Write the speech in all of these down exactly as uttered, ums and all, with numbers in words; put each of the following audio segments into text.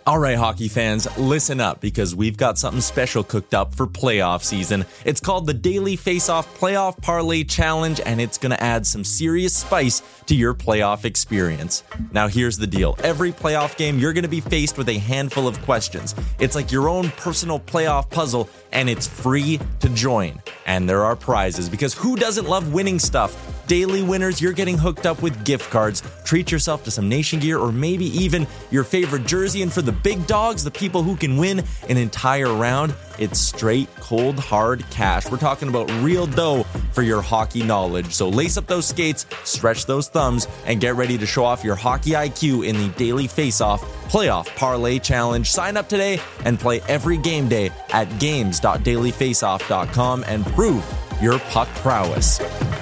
All right, hockey fans, listen up because we've got something special cooked up for playoff season. It's called the Daily Face-Off Playoff Parlay Challenge, and it's going to add some serious spice to your playoff experience. Now, here's the deal. Every playoff game, you're going to be faced with a handful of questions. It's like your own personal playoff puzzle, and it's free to join. And there are prizes, because who doesn't love winning stuff? Daily winners, you're getting hooked up with gift cards. Treat yourself to some Nation gear or maybe even your favorite jersey. And for the big dogs, the people who can win an entire round, it's straight, cold, hard cash. We're talking about real dough for your hockey knowledge. So lace up those skates, stretch those thumbs, and get ready to show off your hockey I Q in the Daily Face-Off Playoff Parlay Challenge. Sign up today and play every game day at games dot daily face off dot com and prove your puck prowess.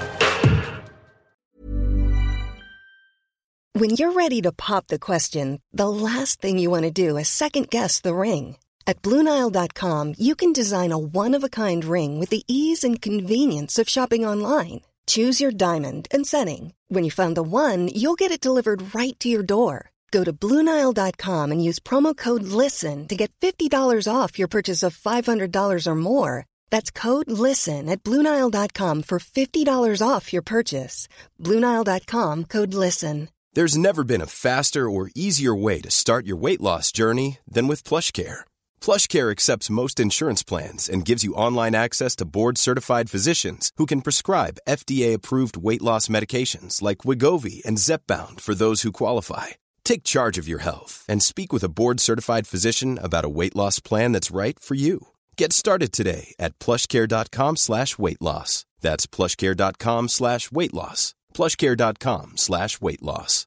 When you're ready to pop the question, the last thing you want to do is second-guess the ring. At Blue Nile dot com, you can design a one-of-a-kind ring with the ease and convenience of shopping online. Choose your diamond and setting. When you find the one, you'll get it delivered right to your door. Go to Blue Nile dot com and use promo code LISTEN to get fifty dollars off your purchase of five hundred dollars or more. That's code LISTEN at Blue Nile dot com for fifty dollars off your purchase. Blue Nile dot com, code LISTEN. There's never been a faster or easier way to start your weight loss journey than with PlushCare. PlushCare accepts most insurance plans and gives you online access to board-certified physicians who can prescribe F D A-approved weight loss medications like Wegovy and Zepbound for those who qualify. Take charge of your health and speak with a board-certified physician about a weight loss plan that's right for you. Get started today at plushcare.com slash weight loss. That's plushcare.com slash weight loss. plushcare.com slash weight loss.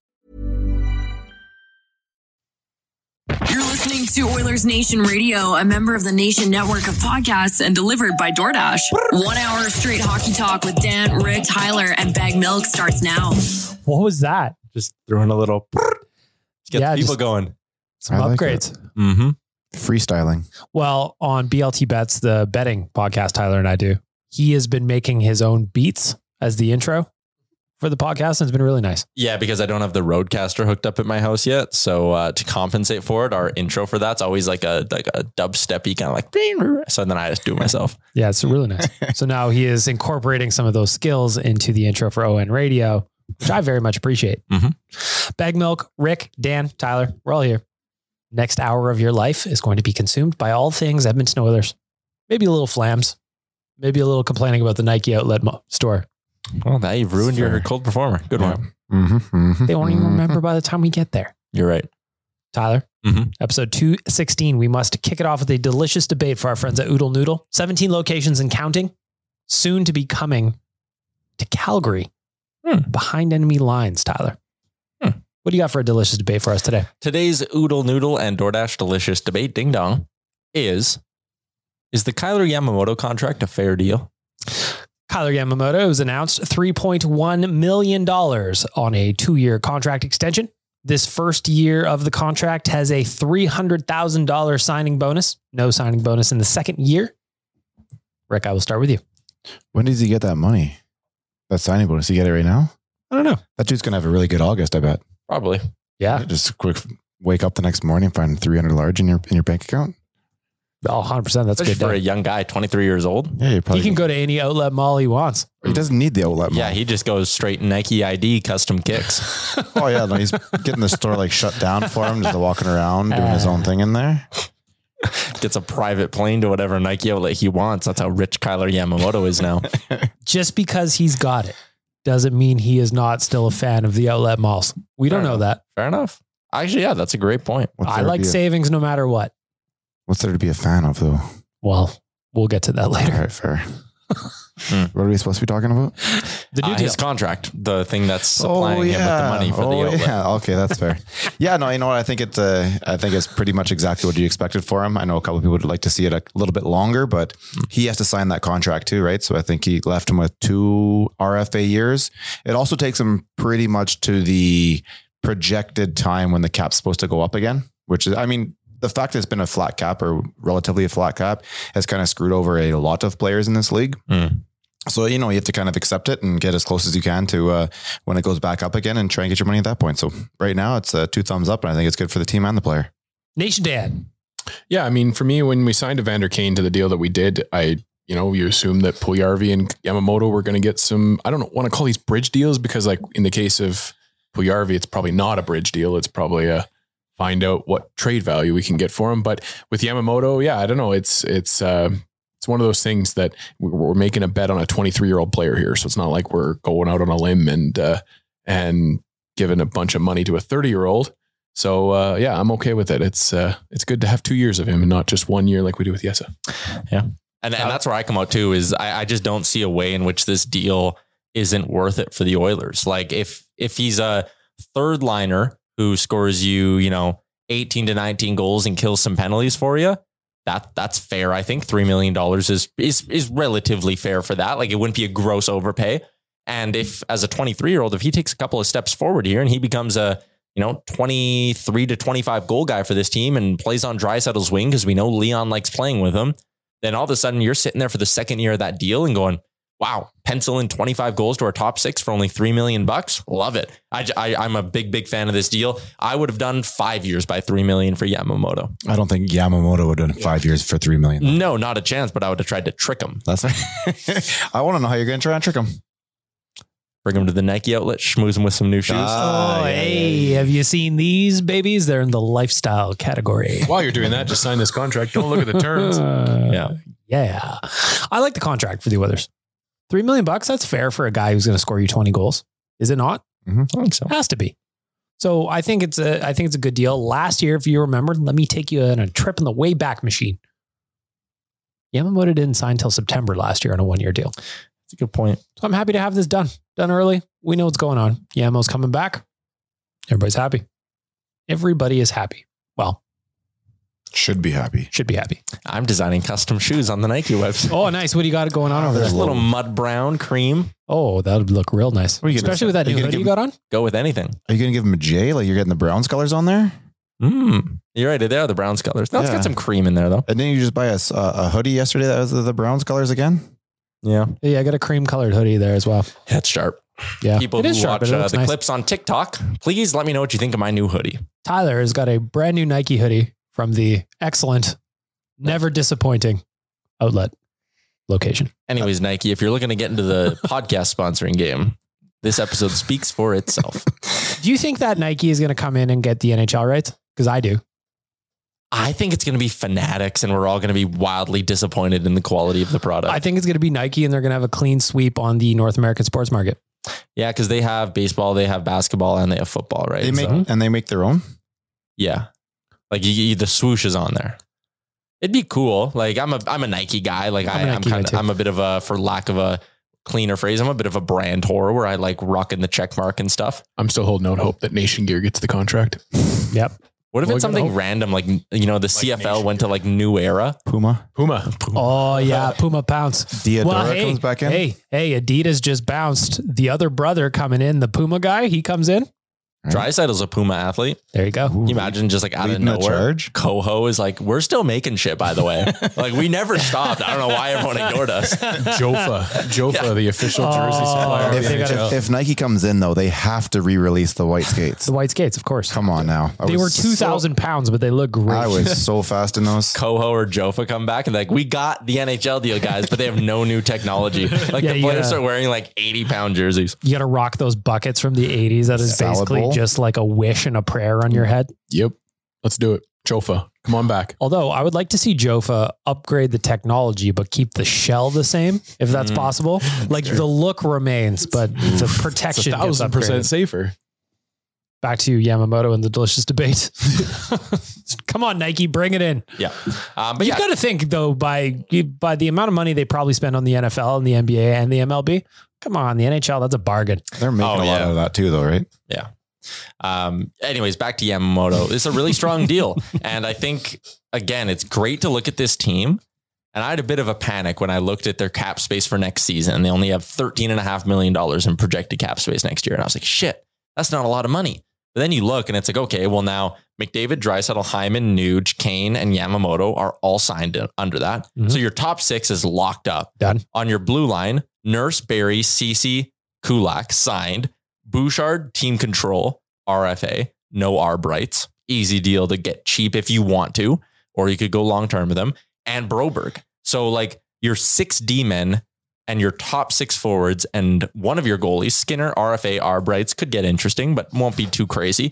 You're listening to Oilers Nation Radio, a member of the Nation Network of podcasts and delivered by DoorDash. One hour of straight hockey talk with Dan, Rick, Tyler, and Bag Milk starts now. What was that? Just throwing a little... Let's get Yeah, the people just- going. Some I like upgrades. Mm-hmm. Freestyling. Well, on B L T Bets, the betting podcast Tyler and I do, he has been making his own beats as the intro for the podcast, and it's been really nice. Yeah, because I don't have the Roadcaster hooked up at my house yet. So uh, to compensate for it, our intro for that's always like a like a dubsteppy kind of like. So then I just do it myself. Yeah, it's really nice. So now he is incorporating some of those skills into the intro for O N Radio, which I very much appreciate. Mm-hmm. Bag Milk, Rick, Dan, Tyler, we're all here. Next hour of your life is going to be consumed by all things Edmonton Oilers. Maybe a little flams. Maybe a little complaining about the Nike outlet mo- store. Well, now you've ruined your cold performer. Good Yeah. one. Mm-hmm, mm-hmm, They won't even remember by the time we get there. You're right. Tyler, Mm-hmm. episode two sixteen, we must kick it off with a delicious debate for our friends at Oodle Noodle. seventeen locations and counting, soon to be coming to Calgary, Hmm. behind enemy lines, Tyler. Hmm. What do you got for a delicious debate for us today? Today's Oodle Noodle and DoorDash delicious debate, ding dong, is, is the Kyler Yamamoto contract a fair deal? Kyler Yamamoto has announced three point one million dollars on a two-year contract extension. This first year of the contract has a three hundred thousand dollars signing bonus. No signing bonus in the second year. Rick, I will start with you. When does he get that money? That signing bonus? He get it right now? I don't know. That dude's going to have a really good August, I bet. Probably. Yeah. Just a quick wake up the next morning, find three hundred large in your in your bank account. Oh, one hundred percent. That's Especially good. for a Day. young guy, twenty-three years old. Yeah, you probably He can go to any outlet mall he wants. He doesn't need the outlet mall. Yeah, he just goes straight Nike I D custom kicks. Oh yeah, no, he's getting the store like shut down for him, just walking around doing his own thing in there. Gets a private plane to whatever Nike outlet he wants. That's how rich Kyler Yamamoto is now. Just because he's got it doesn't mean he is not still a fan of the outlet malls. We Fair don't know enough. that. Fair enough. Actually, yeah, that's a great point. What's I there to like be a- savings no matter what. What's there to be a fan of though? Well, we'll get to that All later. right, fair. What are we supposed to be talking about? The new Uh, deal. his contract, the thing that's supplying him with the money for oh, the outlet. Yeah. Okay, that's fair. yeah, no, you know what? I think it's uh, I think it's pretty much exactly what you expected for him. I know a couple of people would like to see it a little bit longer, but he has to sign that contract too, right? So I think he left him with two R F A years. It also takes him pretty much to the projected time when the cap's supposed to go up again, which is, I mean, the fact that it's been a flat cap or relatively a flat cap has kind of screwed over a lot of players in this league. Mm. So, you know, you have to kind of accept it and get as close as you can to uh, when it goes back up again and try and get your money at that point. So right now it's uh, two thumbs up, and I think it's good for the team and the player. Nation Dan. Yeah, I mean, for me, when we signed Evander Kane to the deal that we did, I, you know, you assume that Puljujarvi and Yamamoto were going to get some, I don't want to call these bridge deals because like in the case of Puljujarvi, it's probably not a bridge deal. It's probably a find out what trade value we can get for him. But with Yamamoto, yeah, I don't know. It's, it's, uh, it's one of those things that we're making a bet on a twenty-three year old player here. So it's not like we're going out on a limb and, uh, and giving a bunch of money to a thirty year old. So uh, yeah, I'm okay with it. It's uh, it's good to have two years of him and not just one year like we do with Yessa. Yeah. And, and that's where I come out too, is I, I just don't see a way in which this deal isn't worth it for the Oilers. Like if, if he's a third liner who scores you, you know, eighteen to nineteen goals and kills some penalties for you, that that's fair. I think three million dollars is, is, is relatively fair for that. Like it wouldn't be a gross overpay. And if as a twenty-three year old, if he takes a couple of steps forward here and he becomes a, you know, twenty-three to twenty-five goal guy for this team and plays on Draisaitl's wing because we know Leon likes playing with him, then all of a sudden you're sitting there for the second year of that deal and going, wow, pencil in twenty-five goals to our top six for only three million bucks. Love it. I, I, I'm a big, big fan of this deal. I would have done five years by three million for Yamamoto. I don't think Yamamoto would have done five years for three million. No, not a chance, but I would have tried to trick him. That's right. I want to know how you're going to try and trick him. Bring him to the Nike outlet, schmooze him with some new shoes. Ah, Oh, yeah, hey, yeah, yeah. have you seen these babies? They're in the lifestyle category. While you're doing that, just sign this contract. Don't look at the terms. Uh, Yeah. Yeah. I like the contract for the Oilers. Three million bucks. That's fair for a guy who's going to score you twenty goals. Is it not? I think so. Has to be. So I think it's a, I think it's a good deal. Last year, if you remember, let me take you on a trip in the Wayback Machine. Yamamoto didn't sign till September last year on a one year deal. That's a good point. So I'm happy to have this done. Done early. We know what's going on. Yamo's coming back. Everybody's happy. Everybody is happy. Well, Should be happy. should be happy. I'm designing custom shoes on the Nike website. Oh, nice. What do you got going on over There's there? a little mud brown cream. Oh, that would look real nice. What are you gonna Especially say? with that Are you new gonna hoodie you give got on. Go with anything. Are you going to give him a J? Like you're getting the Browns colors on there? Mm. You're right. They are the Browns colors. That's Yeah. got some cream in there though. And then you just buy a, a hoodie yesterday that was the, the Browns colors again? Yeah. Yeah, I got a cream colored hoodie there as well. That's sharp. Yeah. People It who is sharp, watch but it uh, looks the nice. clips on TikTok, please let me know what you think of my new hoodie. Tyler has got a brand new Nike hoodie from the excellent, never disappointing outlet location. Anyways, Nike, if you're looking to get into the podcast sponsoring game, this episode speaks for itself. Do you think that Nike is going to come in and get the N H L rights? Because I do. I think it's going to be Fanatics and we're all going to be wildly disappointed in the quality of the product. I think it's going to be Nike and they're going to have a clean sweep on the North American sports market. Yeah, because they have baseball, they have basketball, and they have football, right? They make So, and they make their own. yeah. Like you, you, the swoosh is on there. It'd be cool. Like I'm a I'm a Nike guy. Like I'm I, a I'm Nike kind guy of too. I'm a bit of a, for lack of a cleaner phrase, I'm a bit of a brand whore where I like rocking the check mark and stuff. I'm still holding out hope that Nation Gear gets the contract. Yep. What if Well, it's you gotta something hope. random, like, you know, the C F L Nation went to like New Era? Puma. Puma. Oh yeah. Puma pounce. Diadora Well, hey, comes back in. hey, hey, Adidas just bounced. The other brother coming in, the Puma guy, he comes in. Draisaitl's a Puma athlete. There you go. Can you imagine just like out of Leading the nowhere? charge. Coho is like, we're still making shit, by the way. Like we never stopped. I don't know why everyone ignored us. Jofa. Jofa, the official jersey Oh, supplier of If, the they N H L. gotta- if, if Nike comes in though, they have to re-release the white skates. The white skates, of course. Come on now. I They were was two thousand pounds, but they look So, great. I was so fast in those. Coho or Jofa come back and like, we got the N H L deal, guys, but they have no new technology. Like Yeah, the you players gotta- start wearing like eighty pound jerseys. You got to rock those buckets from the eighties. That is Salad basically bowl. just like a wish and a prayer on your head. Yep. Let's do it. Jofa, come on back. Although I would like to see Jofa upgrade the technology, but keep the shell the same, if that's Mm. possible. Like the look remains, but the It's protection a gets thousand percent upgraded. safer. Back to Yamamoto and the delicious debate. Come on, Nike, bring it in. Yeah. Um, but But yeah, you've got to think though, by by the amount of money they probably spend on the N F L and the N B A and the M L B. Come on, the N H L, that's a bargain. They're making Oh, a lot yeah. of that too, though, right? yeah. Um, anyways, back to Yamamoto. It's a really strong deal. And I think, again, it's great to look at this team. And I had a bit of a panic when I looked at their cap space for next season. And they only have thirteen and a half million dollars in projected cap space next year. And I was like, shit, that's not a lot of money. But then you look and it's like, okay, well now McDavid, Draisaitl, Hyman, Nuge, Kane, and Yamamoto are all signed in, under that. Mhm. So your top six is locked up. Done. On your blue line, Nurse, Barry, Cece, Kulak signed. Bouchard, team control, R F A, no arb rights. easy deal to get cheap if you want to, or you could go long term with them, and Broberg. So like your six D men and your top six forwards and one of your goalies, Skinner, R F A, Arbrights, could get interesting, but won't be too crazy.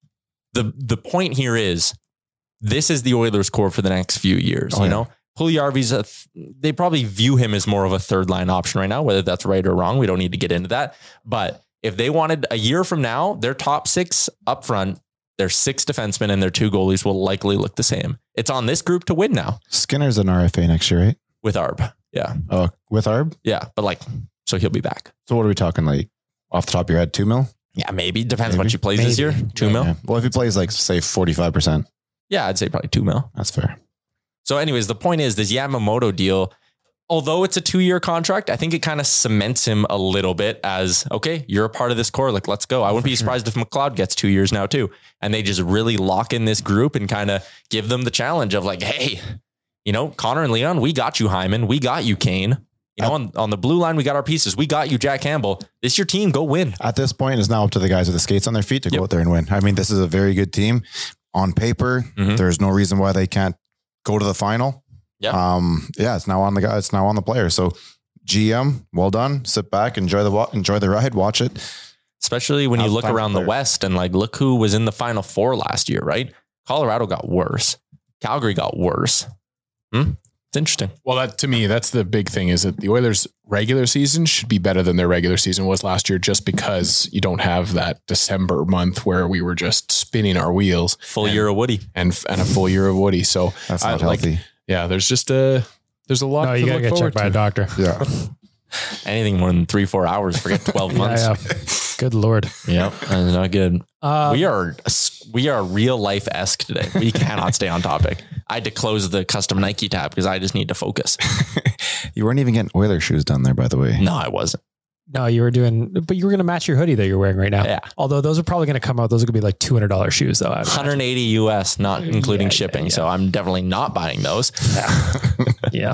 The the point here is this is the Oilers core for the next few years. Oh, you yeah. know, Puljujarvi's a th- they probably view him as more of a third line option right now, whether that's right or wrong. We don't need to get into that. But if they wanted a year from now, their top six up front, their six defensemen and their two goalies will likely look the same. It's on this group to win now. Skinner's an R F A next year, right? With Arb. Yeah. Oh, with Arb? Yeah. But like, so he'll be back. So what are we talking, like off the top of your head, two mil? Yeah, maybe. Depends maybe. What he plays maybe. this year. Two yeah, mil. Yeah. Well, if he plays like say forty-five percent. Yeah, I'd say probably two mil. That's fair. So anyways, the point is this Yamamoto deal, although it's a two-year contract, I think it kind of cements him a little bit as, okay, you're a part of this core. Like, let's go. I wouldn't be surprised if McLeod gets two years now too. And they just really lock in this group and kind of give them the challenge of like, hey, you know, Connor and Leon, we got you, Hyman. We got you, Kane. You know, on, on the blue line, we got our pieces. We got you, Jack Campbell. This is your team. Go win. At this point, it's now up to the guys with the skates on their feet to yep. go out there and win. I mean, this is a very good team. On paper, mm-hmm. there's no reason why they can't go to the final. Yeah. Um, yeah, it's now on the guy. It's now on the player. So G M, well done. Sit back, enjoy the enjoy the ride, watch it. Especially when How's you look around player? the West and like, look who was in the Final Four last year, right? Colorado got worse. Calgary got worse. Hmm? It's interesting. Well, that to me, that's the big thing is that the Oilers regular season should be better than their regular season was last year, just because you don't have that December month where we were just spinning our wheels. Full and, year of Woody and, and a full year of Woody. So that's not I, healthy. Like, yeah, there's just a, there's a lot. No, to you gotta look get checked by a doctor. Yeah. Anything more than three, four hours, forget twelve months. Yeah, yeah. Good Lord. Yep. That's not good. Um, we are, we are real life-esque today. We cannot stay on topic. I had to close the custom Nike tab because I just need to focus. You weren't even getting Oilers shoes done there, by the way. No, I wasn't. No, you were doing, but you were going to match your hoodie that you're wearing right now. Yeah. Although those are probably going to come out. Those are going to be like two hundred dollars shoes though. one hundred eighty U S, not including yeah, shipping. Yeah, yeah. So I'm definitely not buying those. Yeah. yeah.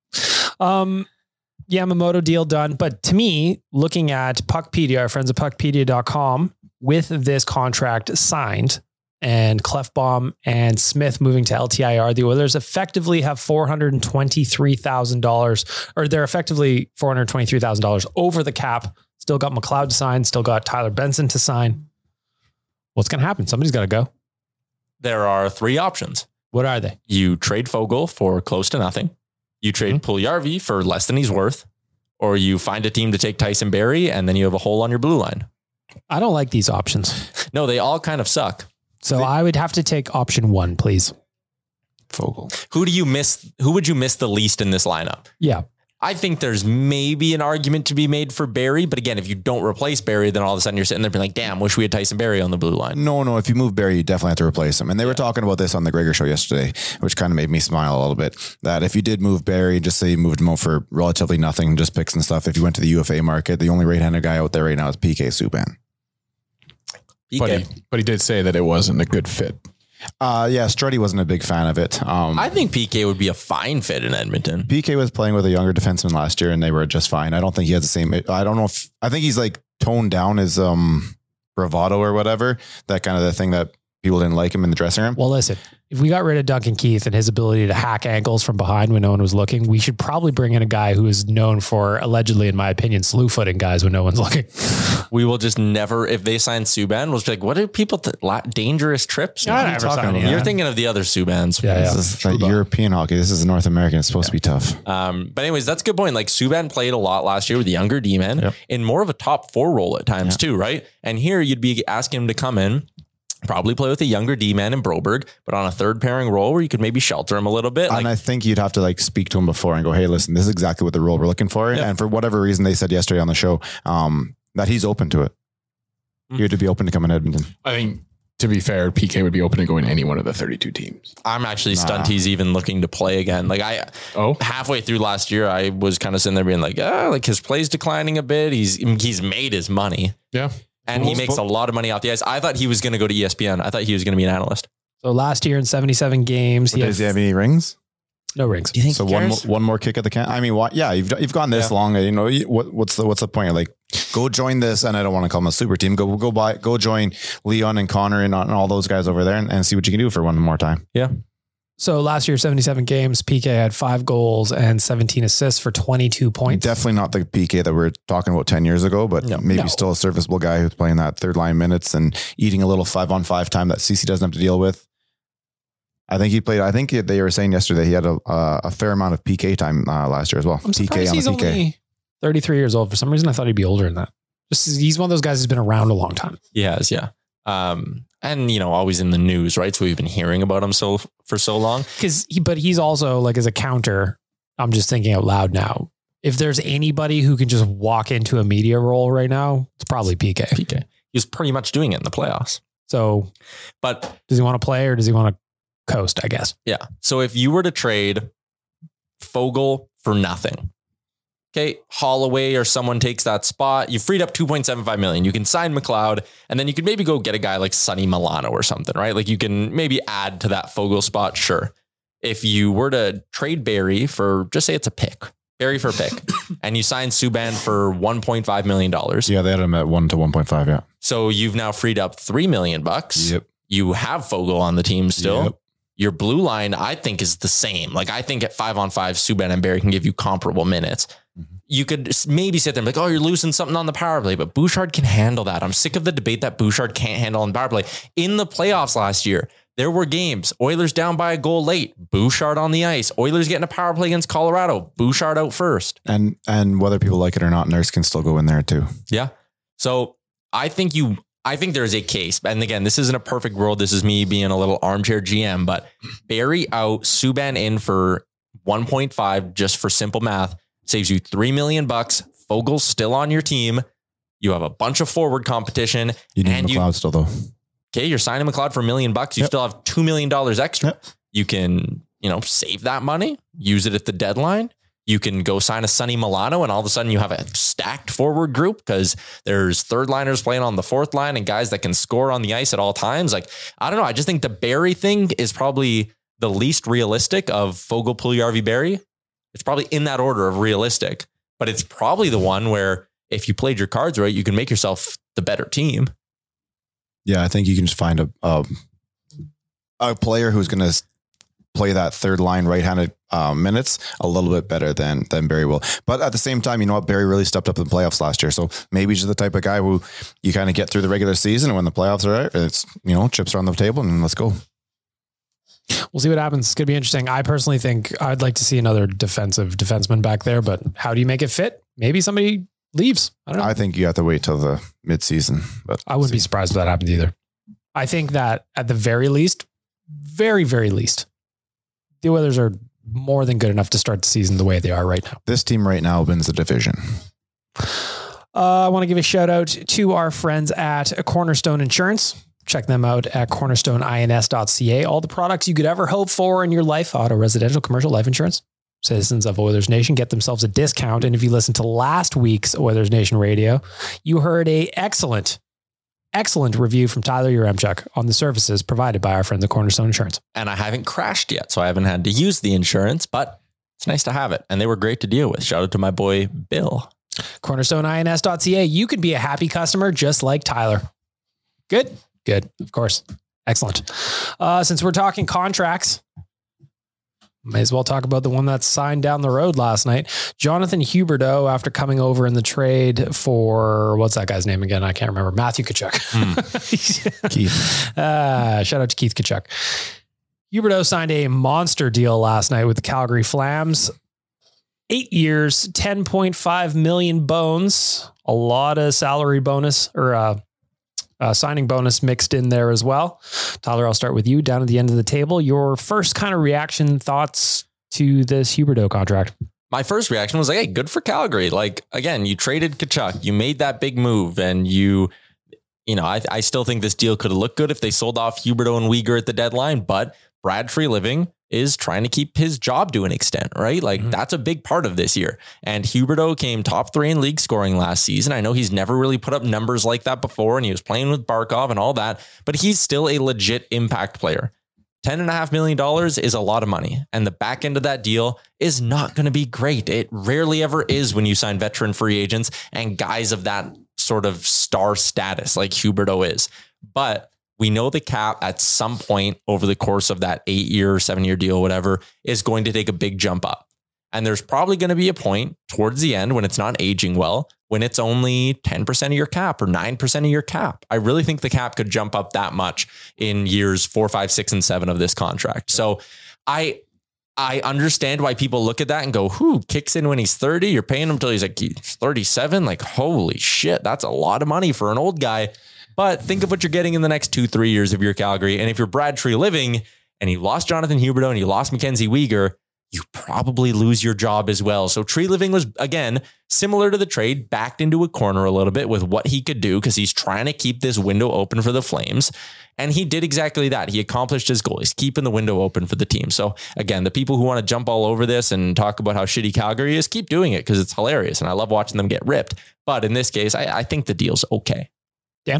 Um, Yamamoto deal done. But to me, looking at Puckpedia, our friends at puckpedia dot com, with this contract signed and Clefbaum and Smith moving to L T I R, the Oilers effectively have four hundred twenty-three thousand dollars, or they're effectively four hundred twenty-three thousand dollars over the cap. Still got McLeod to sign, still got Tyler Benson to sign. What's going to happen? Somebody's got to go. There are three options. What are they? You trade Fogle for close to nothing. You trade mm-hmm. Puljujarvi for less than he's worth, or you find a team to take Tyson Barrie and then you have a hole on your blue line. I don't like these options. No, they all kind of suck. So they, I would have to take option one, please. Fogle. Who do you miss? Who would you miss the least in this lineup? Yeah. I think there's maybe an argument to be made for Barrie, but again, if you don't replace Barrie, then all of a sudden you're sitting there being like, damn, wish we had Tyson Barrie on the blue line. No, no. If you move Barrie, you definitely have to replace him. And they yeah. were talking about this on the Gregor show yesterday, which kind of made me smile a little bit, that if you did move Barrie, just say you moved him out for relatively nothing, just picks and stuff. If you went to the U F A market, the only right-handed guy out there right now is P K Subban. P K. But he, but he did say that it wasn't a good fit. Uh, yeah, Struddy wasn't a big fan of it. Um, I think P K would be a fine fit in Edmonton. P K was playing with a younger defenseman last year and they were just fine. I don't think he has the same, I don't know if, I think he's like toned down his um, bravado or whatever. That kind of the thing that people didn't like him in the dressing room. Well, listen, if we got rid of Duncan Keith and his ability to hack ankles from behind when no one was looking, we should probably bring in a guy who is known for allegedly, in my opinion, slew footing guys when no one's looking. We will just never, if they sign Subban, we'll just be like, what do people, th- dangerous trips? No, never talking about? You're thinking of the other Subbans. Yeah, yeah. This is like European hockey. This is North American. It's supposed yeah. to be tough. Um, but anyways, that's a good point. Like Subban played a lot last year with the younger D-men yep. in more of a top four role at times yeah. too, right? And here you'd be asking him to come in, probably play with a younger D-man in Broberg, but on a third pairing role where you could maybe shelter him a little bit. And like, I think you'd have to like speak to him before and go, hey, listen, this is exactly what the role we're looking for. Yeah. And for whatever reason, they said yesterday on the show um, that he's open to it. Mm-hmm. He would be open to coming to Edmonton. I think, to be fair, P K would be open to going to any one of the thirty-two teams. I'm actually stunned nah. he's even looking to play again. Like I, oh, halfway through last year, I was kind of sitting there being like, ah, like his play's declining a bit. He's, he's made his money. Yeah. And he makes a lot of money off the ice. I thought he was going to go to E S P N. I thought he was going to be an analyst. So last year in seventy-seven games, he does he have any rings? No rings. Do you think So he one more, cares? one more kick at the can. I mean, what? Yeah, you've you've gone this Yeah. long. You know, you- what, what's the what's the point? Like, go join this, and I don't want to call them a super team. Go go buy go join Leon and Connor and, and all those guys over there, and, and see what you can do for one more time. Yeah. So last year, seventy-seven games, P K had five goals and seventeen assists for twenty-two points. Definitely not the P K that we were talking about ten years ago, but No. maybe No. still a serviceable guy who's playing that third line minutes and eating a little five on five time that C C doesn't have to deal with. I think he played. I think they were saying yesterday he had a uh, a fair amount of P K time uh, last year as well. I'm P K surprised on he's the P K. only thirty-three years old. For some reason, I thought he'd be older than that. Just he's one of those guys who's been around a long time. He has, yeah. Um, and you know, always in the news, right? So we've been hearing about him so for so long. Because he, but he's also like as a counter. I'm just thinking out loud now. If there's anybody who can just walk into a media role right now, it's probably P K. P K. He was pretty much doing it in the playoffs. So, But does he want to play or does he want to coast? I guess. yeah, so if you were to trade Fogle for nothing, okay, Holloway or someone takes that spot, you freed up two point seven five million. You can sign McLeod, and then you could maybe go get a guy like Sonny Milano or something, right? Like you can maybe add to that Fogle spot. Sure. If you were to trade Barry for, just say it's a pick, Barry for a pick, and you sign Subban for one point five million dollars. Yeah, they had him at one to one point five. Yeah. So you've now freed up three million bucks. Yep. You have Fogle on the team still. Yep. Your blue line, I think, is the same. Like, I think at five on five, Subban and Barry can give you comparable minutes. Mm-hmm. You could maybe sit there and be like, oh, you're losing something on the power play, but Bouchard can handle that. I'm sick of the debate that Bouchard can't handle on the power play. In the playoffs last year, there were games, Oilers down by a goal late, Bouchard on the ice, Oilers getting a power play against Colorado, Bouchard out first. And and whether people like it or not, Nurse can still go in there too. Yeah. So I think you, I think there's a case. And again, this isn't a perfect world. This is me being a little armchair G M, but Barry out, Subban in for one point five, just for simple math, saves you three million bucks. Fogle's still on your team. You have a bunch of forward competition. You need and McLeod you, still though. okay, you're signing McLeod for a million bucks. You Yep. still have two million dollars extra. Yep. You can, you know, save that money, use it at the deadline. You can go sign a Sonny Milano and all of a sudden you have a stacked forward group because there's third liners playing on the fourth line and guys that can score on the ice at all times. Like, I don't know. I just think the Barry thing is probably the least realistic of Fogle, Puljujarvi, Barry. It's probably in that order of realistic, but it's probably the one where if you played your cards right, you can make yourself the better team. Yeah, I think you can just find a a, a player who's going to play that third line right-handed uh, minutes a little bit better than than Barry will. But at the same time, you know what? Barry really stepped up in the playoffs last year. So maybe he's the type of guy who you kind of get through the regular season, and when the playoffs are out, it's, you know, chips are on the table and let's go. We'll see what happens. It's going to be interesting. I personally think I'd like to see another defensive defenseman back there, but how do you make it fit? Maybe somebody leaves. I don't know. I think you have to wait till the mid-season. But I wouldn't be surprised if that happens either. I think that at the very least, very, very least, the Oilers are more than good enough to start the season the way they are right now. This team right now wins the division. Uh, I want to give a shout out to our friends at Cornerstone Insurance. Check them out at cornerstone ins dot c a. All the products you could ever hope for in your life, auto, residential, commercial, life insurance. Citizens of Oilers Nation get themselves a discount. And if you listen to last week's Oilers Nation radio, you heard a excellent, excellent review from Tyler Yaremchuk on the services provided by our friend, the Cornerstone Insurance. And I haven't crashed yet, so I haven't had to use the insurance, but it's nice to have it. And they were great to deal with. Shout out to my boy, Bill. cornerstone ins dot c a. You could be a happy customer just like Tyler. Good. Good. Of course. Excellent. Uh, since we're talking contracts, may as well talk about the one that's signed down the road last night. Jonathan Huberdeau, after coming over in the trade for, what's that guy's name again? I can't remember. Matthew Tkachuk. Mm. Keith. Uh, shout out to Keith Tkachuk. Huberdeau signed a monster deal last night with the Calgary Flames. Eight years, ten point five million bones. A lot of salary bonus or uh, uh, signing bonus mixed in there as well. Tyler, I'll start with you down at the end of the table. Your first kind of reaction, thoughts to this Huberdeau contract? My first reaction was like, hey, good for Calgary. Like, again, you traded Tkachuk, you made that big move, and you, you know, I, I still think this deal could have looked good if they sold off Huberdeau and Weegar at the deadline, but Brad Treliving is trying to keep his job to an extent, right? Like mm-hmm. that's a big part of this year. And Huberdeau came top three in league scoring last season. I know he's never really put up numbers like that before, and he was playing with Barkov and all that, but he's still a legit impact player. ten and a half million dollars is a lot of money. And the back end of that deal is not going to be great. It rarely ever is when you sign veteran free agents and guys of that sort of star status like Huberdeau is. But we know the cap at some point over the course of that eight year, seven year deal, whatever, is going to take a big jump up. And there's probably going to be a point towards the end when it's not aging well, when it's only ten percent of your cap or nine percent of your cap. I really think the cap could jump up that much in years four, five, six, and seven of this contract. So I, I understand why people look at that and go, who kicks in when he's thirty? You're paying him until he's like he's thirty-seven. Like, holy shit, that's a lot of money for an old guy. But think of what you're getting in the next two, three years of your Calgary. And if you're Brad Treliving and you lost Jonathan Huberdeau and you lost Mackenzie Weegar, you probably lose your job as well. So Treliving was, again, similar to the trade, backed into a corner a little bit with what he could do because he's trying to keep this window open for the Flames. And he did exactly that. He accomplished his goal. He's keeping the window open for the team. So again, the people who want to jump all over this and talk about how shitty Calgary is, keep doing it because it's hilarious. And I love watching them get ripped. But in this case, I, I think the deal's okay. Yeah.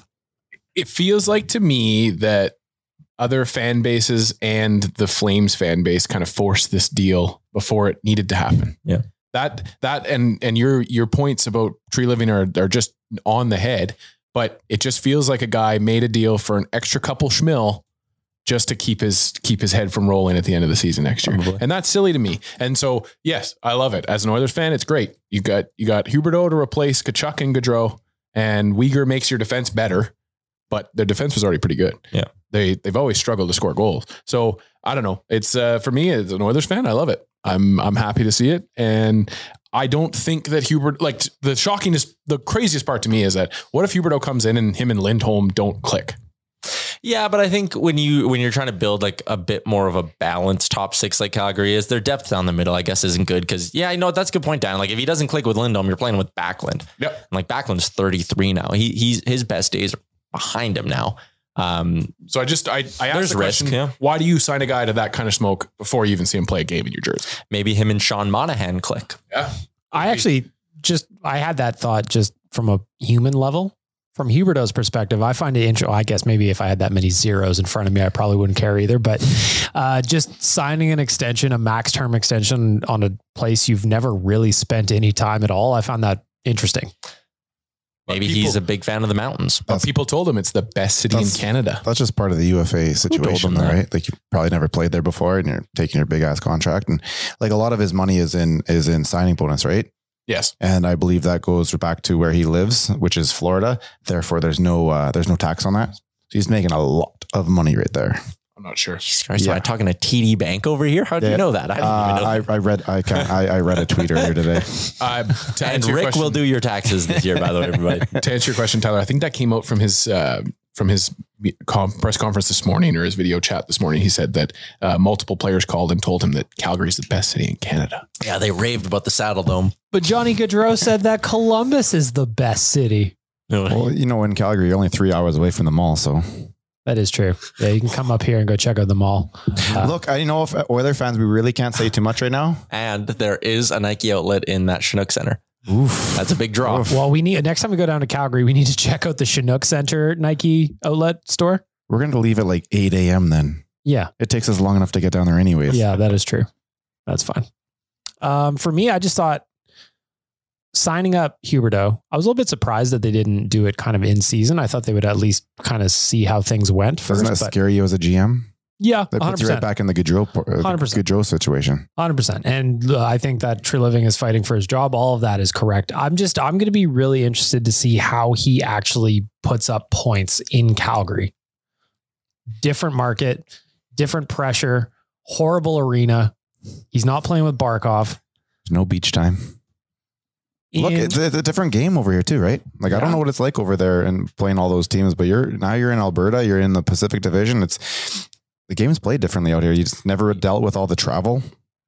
It feels like to me that other fan bases and the Flames fan base kind of forced this deal before it needed to happen. Yeah. That, that, and, and your, your points about Treliving are, are just on the head, but it just feels like a guy made a deal for an extra couple schmil just to keep his, keep his head from rolling at the end of the season next year. Probably. And that's silly to me. And so, yes, I love it. As an Oilers fan, it's great. You got, you got Huberdeau to replace Tkachuk and Gaudreau, and Weegar makes your defense better, but their defense was already pretty good. Yeah. They, they've always struggled to score goals. So I don't know. It's uh, for me as an Oilers fan, I love it. I'm, I'm happy to see it. And I don't think that Hubert, like the shockingness, the craziest part to me is that what if Huberdeau comes in and him and Lindholm don't click? Yeah, but I think when you when you're trying to build like a bit more of a balanced top six like Calgary is, their depth down the middle, I guess, isn't good because yeah, I know that's a good point, Dan. Like if he doesn't click with Lindholm, you're playing with Backlund. Yep. And like Backlund's thirty-three now. He he's his best days are behind him now. Um, so I just I I asked the question, risk, yeah. Why do you sign a guy to that kind of smoke before you even see him play a game in your jersey? Maybe him and Sean Monahan click. Yeah, I actually just I had that thought just from a human level. From Huberdeau's perspective, I find it interesting. I guess maybe if I had that many zeros in front of me, I probably wouldn't care either. But uh, just signing an extension, a max term extension on a place you've never really spent any time at all, I found that interesting. Maybe people, he's a big fan of the mountains. But people told him it's the best city in Canada. That's just part of the U F A situation, that? right? Like you probably never played there before and you're taking your big ass contract. And like a lot of his money is in, is in signing bonus, right? Yes. And I believe that goes back to where he lives, which is Florida. Therefore, there's no, uh, there's no tax on that. So he's making a lot of money right there. I'm not sure. Christ, yeah. Am I talking to T D Bank over here? How do yeah. you know that? I, didn't uh, even know I, that. I read, I, can, I, I read a tweet earlier today. Uh, to and Rick question, will do your taxes this year, by the way, everybody. To answer your question, Tyler, I think that came out from his, uh, from his com- press conference this morning or his video chat this morning. He said that uh, multiple players called and told him that Calgary is the best city in Canada. Yeah, they raved about the Saddle Dome. But Johnny Gaudreau said that Columbus is the best city. Well, you know, in Calgary, you're only three hours away from the mall. So that is true. Yeah, you can come up here and go check out the mall. Uh, look, I know if Oiler fans, we really can't say too much right now. And there is a Nike outlet in that Chinook Center. Oof. That's a big draw. Oof. well, we need next time we go down to Calgary, we need to check out the Chinook Center Nike outlet store. We're going to leave at like eight a.m. then. Yeah. It takes us long enough to get down there anyways. Yeah, that is true. That's fine. Um, for me, I just thought signing up Huberdeau, I was a little bit surprised that they didn't do it kind of in season. I thought they would at least kind of see how things went first. Doesn't that scare you as a G M? Yeah, that puts you right back in the Gaudreau, uh, one hundred percent. Gaudreau situation. one hundred percent. And uh, I think that Treliving is fighting for his job. All of that is correct. I'm just, I'm going to be really interested to see how he actually puts up points in Calgary. Different market, different pressure, horrible arena. He's not playing with Barkov. No beach time. Look, it's a, it's a different game over here too, right? Like, yeah. I don't know what it's like over there and playing all those teams, but you're now you're in Alberta, you're in the Pacific Division. It's the game's played differently out here. You just never dealt with all the travel.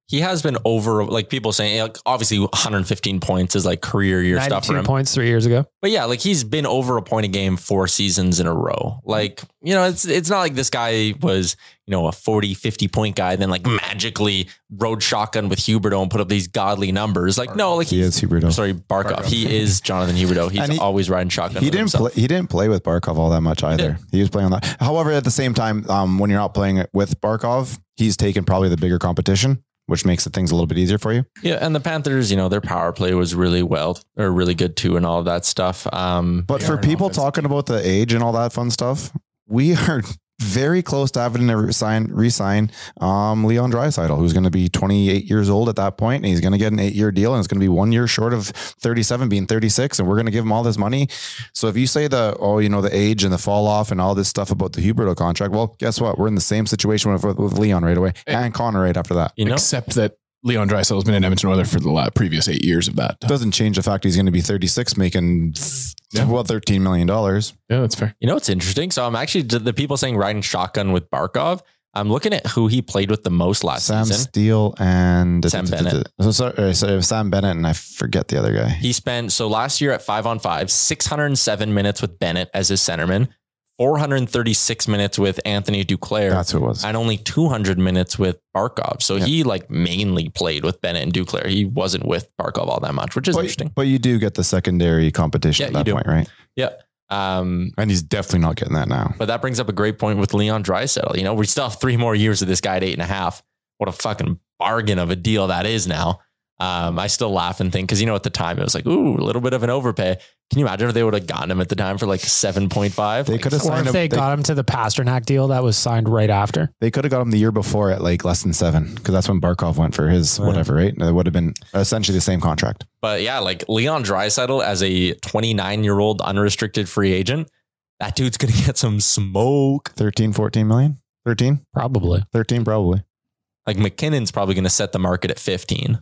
he has been over, like people saying, like, obviously one hundred fifteen points is like career year stuff for him. points three years ago. But yeah, like he's been over a point a game four seasons in a row. Like, you know, it's it's not like this guy was, you know, a forty, fifty point guy, then like magically rode shotgun with Huberdeau and put up these godly numbers. Like, no, like he is Huberdeau. Sorry, Barkov. Barkov. He is Jonathan Huberdeau. He's he, always riding shotgun. He didn't play, he didn't play with Barkov all that much either. He, he was playing on that. However, at the same time, um, when you're not playing it with Barkov, he's taken probably the bigger competition, which makes the things a little bit easier for you. Yeah. And the Panthers, you know, their power play was really well or really good too. And all of that stuff. Um, but for people talking about the age and all that fun stuff, we are very close to having to resign, resign um, Leon Draisaitl, who's going to be twenty-eight years old at that point, and he's going to get an eight-year deal, and it's going to be one year short of thirty-seven, being thirty-six, and we're going to give him all this money. So if you say the, oh, you know, the age and the fall off and all this stuff about the Huberdeau contract, well, guess what? We're in the same situation with, with Leon right away, and Connor right after that. You know? Except that Leon Draisaitl has been in Edmonton Oilers for the last previous eight years of that. Doesn't change the fact he's going to be thirty-six, making yeah. well thirteen million dollars. Yeah, that's fair. You know, it's interesting. So I'm actually the people saying riding shotgun with Barkov. I'm looking at who he played with the most last Sam season. Sam Steele and Sam Bennett. So sorry, sorry, Sam Bennett, and I forget the other guy. He spent so last year at five on five, six hundred seven minutes with Bennett as his centerman. four hundred thirty-six minutes with Anthony Duclair. That's who it was. And only two hundred minutes with Barkov. So yeah. he like mainly played with Bennett and Duclair. He wasn't with Barkov all that much, which is but, interesting. But you do get the secondary competition yeah, at that do. point, right? Yeah. Um, and he's definitely not getting that now. But that brings up a great point with Leon Draisaitl. You know, we still have three more years of this guy at eight and a half. What a fucking bargain of a deal that is now. Um, I still laugh and think, because, you know, at the time it was like, ooh, a little bit of an overpay. Can you imagine if they would have gotten him at the time for like seven point five? They like, could have signed if him. They, they got him to the Pasternak deal that was signed right after. They could have got him the year before at like less than seven, because that's when Barkov went for his yeah. whatever, right? It would have been essentially the same contract. But yeah, like Leon Draisaitl as a twenty-nine year old unrestricted free agent, that dude's going to get some smoke. thirteen, fourteen million? thirteen? Probably. thirteen, probably. Like McKinnon's probably going to set the market at fifteen.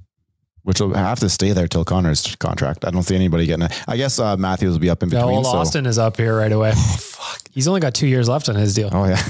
Which will have to stay there till Connor's contract. I don't see anybody getting it. I guess uh, Matthews will be up in between. Yeah, old so. Austin is up here right away. Oh, fuck. He's only got two years left on his deal. Oh, yeah.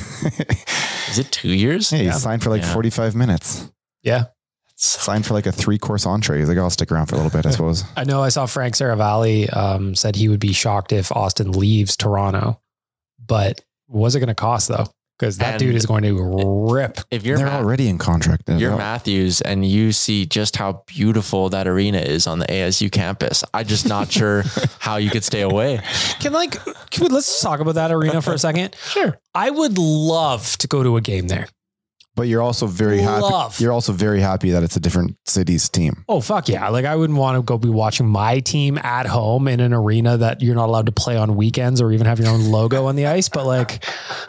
Is it two years? Yeah, he's yeah. signed for like yeah. forty-five minutes. Yeah. Signed for like a three course entree. He's like, I'll stick around for a little bit, I suppose. I know I saw Frank Saravalli um, said he would be shocked if Austin leaves Toronto. But what's it going to cost, though? Because that and dude is going to rip. If you're They're Ma- already in contract. You're Matthews and you see just how beautiful that arena is on the A S U campus. I'm just not sure how you could stay away. Can like, can we, let's talk about that arena for a second. Sure. I would love to go to a game there. But you're also very Love. happy. You're also very happy that it's a different city's team. Oh, fuck yeah. Like I wouldn't want to go be watching my team at home in an arena that you're not allowed to play on weekends or even have your own logo on the ice. But like,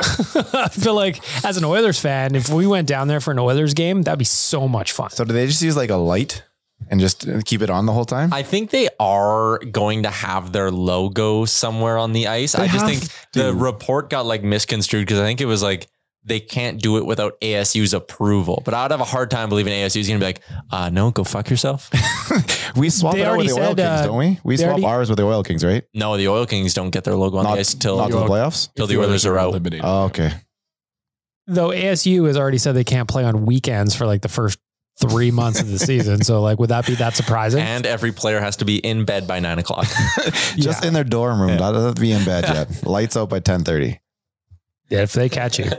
I feel like as an Oilers fan, if we went down there for an Oilers game, that'd be so much fun. So do they just use like a light and just keep it on the whole time? I think they are going to have their logo somewhere on the ice. They I just have think to. the report got like misconstrued because I think it was like, they can't do it without A S U's approval. But I'd have a hard time believing A S U is going to be like, uh, no, go fuck yourself. we swap They it out with already the Oil said, Kings, uh, don't we? We they swap already- ours with the Oil Kings, right? No, the Oil Kings don't get their logo on Not, the ice till, not to the playoffs? till the Oilers are out. Eliminated. Oh, okay. Though A S U has already said they can't play on weekends for like the first three months of the season. So like, would that be that surprising? And every player has to be in bed by nine o'clock. Just Yeah. in their dorm room. Yeah. Not have to be in bed yet. Lights out by ten thirty. Yeah, if they catch you,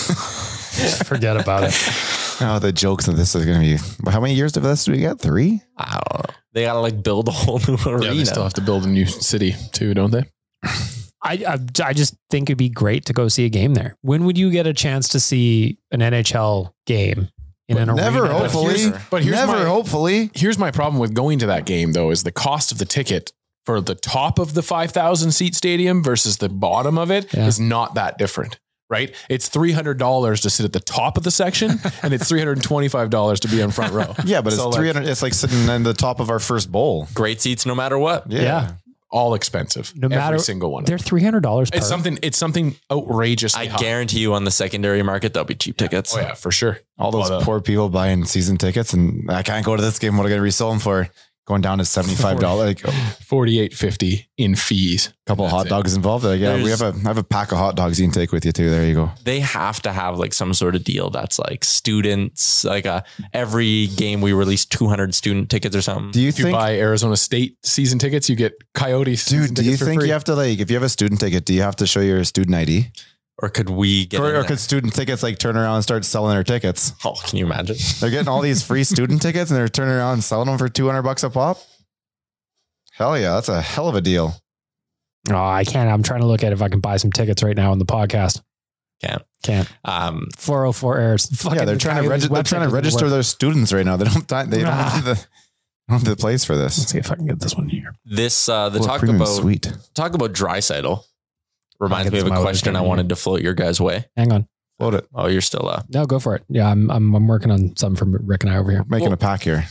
forget about it. Oh, the jokes of this is going to be, how many years of this do we get? Three? I don't know. They got to like build a whole new arena. Yeah, they still have to build a new city too, don't they? I, I I just think it'd be great to go see a game there. When would you get a chance to see an N H L game in an Never, arena? hopefully. here's- but here's Never, my- hopefully. Here's my problem with going to that game though, is the cost of the ticket for the top of the five thousand seat stadium versus the bottom of it is Yeah. not that different. Right? It's three hundred dollars to sit at the top of the section and it's three hundred twenty-five dollars to be on front row. Yeah, but So, it's like, three hundred. It's like sitting in the top of our first bowl. Great seats no matter what. Yeah. Yeah. all expensive. No Every matter single one. They're three hundred dollars. It's something, it's something outrageously I high. guarantee you on the secondary market, there'll be cheap tickets. Oh yeah, for sure. All those Oh, the- poor people buying season tickets and I can't go to this game. What am I going to resell them for? going down to seventy-five dollars. Like a forty-eight fifty in fees. couple of hot dogs involved. Like, yeah, we have a I have a pack of hot dogs you can take with you too. There you go. They have to have like some sort of deal that's like students, like a every game we release two hundred student tickets or something. Do you If you think, buy Arizona State season tickets, you get Coyotes. dude? Do you think you have to like if you have a student ticket? Do you have to show your student I D, Or could we get or, in or there? could student tickets like turn around and start selling their tickets? Oh, can you imagine? They're getting all these free student tickets and they're turning around and selling them for two hundred bucks a pop. Hell yeah, that's a hell of a deal. Oh, I can't. I'm trying to look at if I can buy some tickets right now on the podcast. Can't. Can't. Um, four oh four Airs. Fucking Yeah, they're trying to register. They're trying to register their students right now. They don't. They don't Ah. have the, don't have the place for Let's this. see if I can get this one here. this uh, the Oh, talk premium about suite. talk about Draisaitl reminds I'll me get of a to my question Oilers I game wanted here. to float your guys' way. Hang on. Load it. Oh, you're still uh No, go for it. Yeah, I'm I'm, I'm working on something for Rick and I over here. Making a pack here.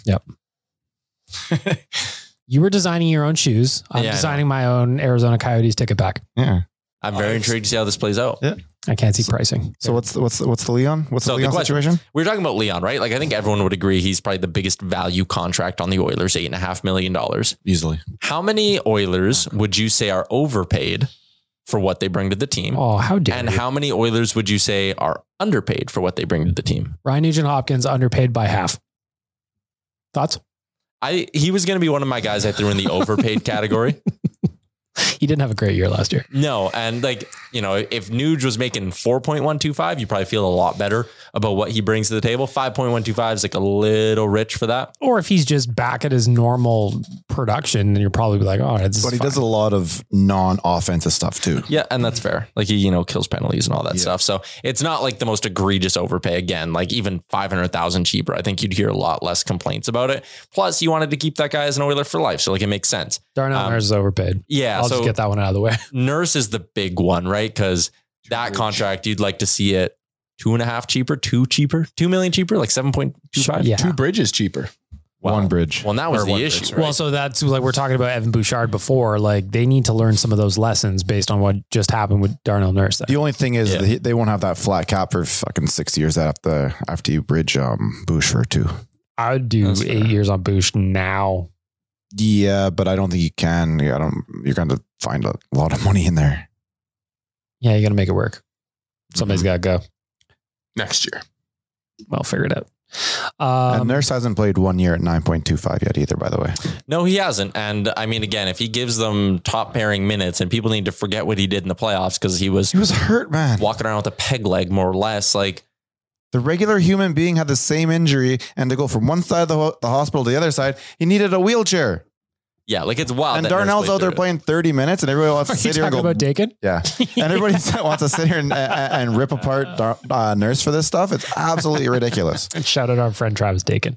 You were designing your own shoes. I'm Yeah, I know. designing my own Arizona Coyotes ticket pack. Yeah. I'm very intrigued to see how this plays out. Yeah. I can't see pricing. So what's the, what's the, what's the Leon? What's So the the Leon question- situation? We were talking about Leon, right? Like I think everyone would agree he's probably the biggest value contract on the Oilers, eight and a half million dollars. Easily. How many Oilers would you say are overpaid for what they bring to the team? Oh, how dare And you. how many Oilers would you say are underpaid for what they bring to the team? Ryan Nugent Hopkins underpaid by half. Thoughts? I he was going to be one of my guys I threw in the overpaid category. He didn't have a great year last year. No, and like, you know, if Nuge was making four point one two five, you probably feel a lot better about what he brings to the table. five point one two five is like a little rich for that. Or if he's just back at his normal production, then you're probably like, oh, it's But he does a lot of non-offensive stuff too. Yeah, and that's fair. Like he, you know, kills penalties and all that Yeah. stuff. So it's not like the most egregious overpay. Again, like even five hundred thousand cheaper, I think you'd hear a lot less complaints about it. Plus, you wanted to keep that guy as an Oiler for life, so like it makes sense. Darnell Um, Nurse is overpaid. Yeah, I'll so just get that one out of the way. Nurse is the big one, right? Because that rich. contract, you'd like to see it two and a half cheaper, two cheaper, two million cheaper, like seven point two five. Yeah. Two bridges cheaper. Wow. One bridge. Well, and that was Or the one issue. bridge, right? Well, so that's like we're talking about Evan Bouchard before. Like they need to learn some of those lessons based on what just happened with Darnell Nurse. The only thing is Yeah. they, they won't have that flat cap for fucking six years after after you bridge um Bush for two. I would do That's eight fair. years on Bouch now. Yeah, but I don't think you can. Yeah, I don't. You're going to find a lot of money in there. Yeah, you got to make it work. Somebody's Mm-hmm. got to go. Next year. Well, figure it out. and Um, Nurse hasn't played one year at nine point two five yet either. By the way, No, he hasn't. And I mean, again, if he gives them top pairing minutes and people need to forget what he did in the playoffs because he was he was hurt, man. walking around with a peg leg, more or less, like, The regular human being had the same injury, and to go from one side of the, ho- the hospital to the other side, he needed a wheelchair. yeah, like it's wild. and that Nurse Darnell's played out there through it. playing thirty minutes, and everybody wants are to you sit here and talking go, about Dakin? yeah. And everybody wants to sit here and, and, and rip apart Dar- uh, Nurse for this stuff. It's absolutely ridiculous. And shout out our friend Travis Dakin.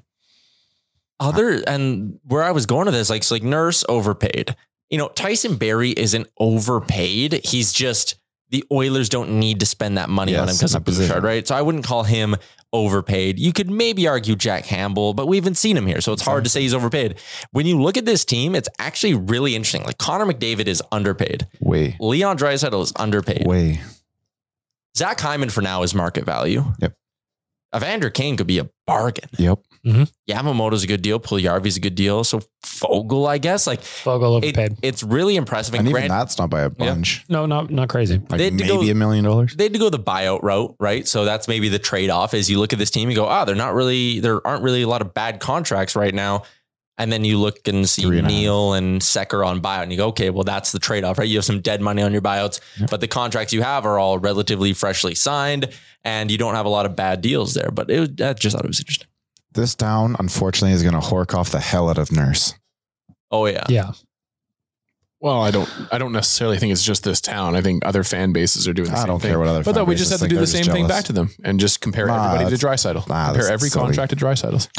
Other and where I was going to this, like, so like Nurse overpaid. You know, Tyson Barrie isn't overpaid. He's just the Oilers don't need to spend that money on him Yes, because in of that position. Bouchard, right? So I wouldn't call him overpaid. You could maybe argue Jack Campbell, but we haven't seen him here, so it's hard to say he's overpaid. When you look at this team, it's actually really interesting. Like Connor McDavid is underpaid. Way, Leon Draisaitl is underpaid. way. Zach Hyman for now is market value. Yep. Evander Kane could be a bargain. Yep. Yamamoto's a good deal. Puljujarvi's a good deal. So Fogle, I guess, like Fogle it, overpaid. it's really impressive. And, And even Grant, that's not by a bunch. no, not not crazy. Like They had to maybe go- a million dollars. they had to go the buyout route, right? So that's maybe the trade-off is you look at this team, you go, ah, they're not really, there aren't really a lot of bad contracts right now. And then you look and see Three and a Neil and Secker on buyout and you go, okay, well, that's the trade-off, right? You have some dead money on your buyouts, but the contracts you have are all relatively freshly signed and you don't have a lot of bad deals there. But it was, I just thought it was interesting. This town, unfortunately, is going to hork off the hell out of Nurse. Oh, yeah. Yeah. Well, I don't. I don't necessarily think it's just this town. I think other fan bases are doing the I same don't thing. care what other But fan that we just bases have to think. do the They're same just thing jealous. back to them and just compare Nah, everybody to that's- Draisaitl. nah, compare that's every silly. contract to Draisaitl's.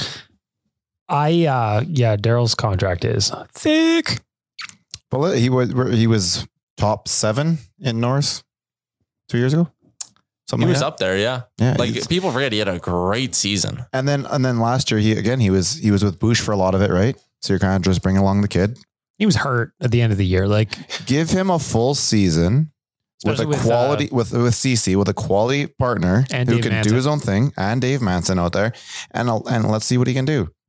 I uh yeah, Daryl's contract is thick. Well, he was he was top seven in Norris two years ago. He Something was like that. up there, yeah. Yeah, Like he's- people forget he had a great season. And then and then last year he again he was he was with Bush for a lot of it, right? So you're kind of just bringing along the kid. He was hurt at the end of the year. Like Give him a full season with a Especially with, quality with with C C with a quality partner And who Dave can Manson. do his own thing, and Dave Manson out there, and I'll, and let's see what he can do.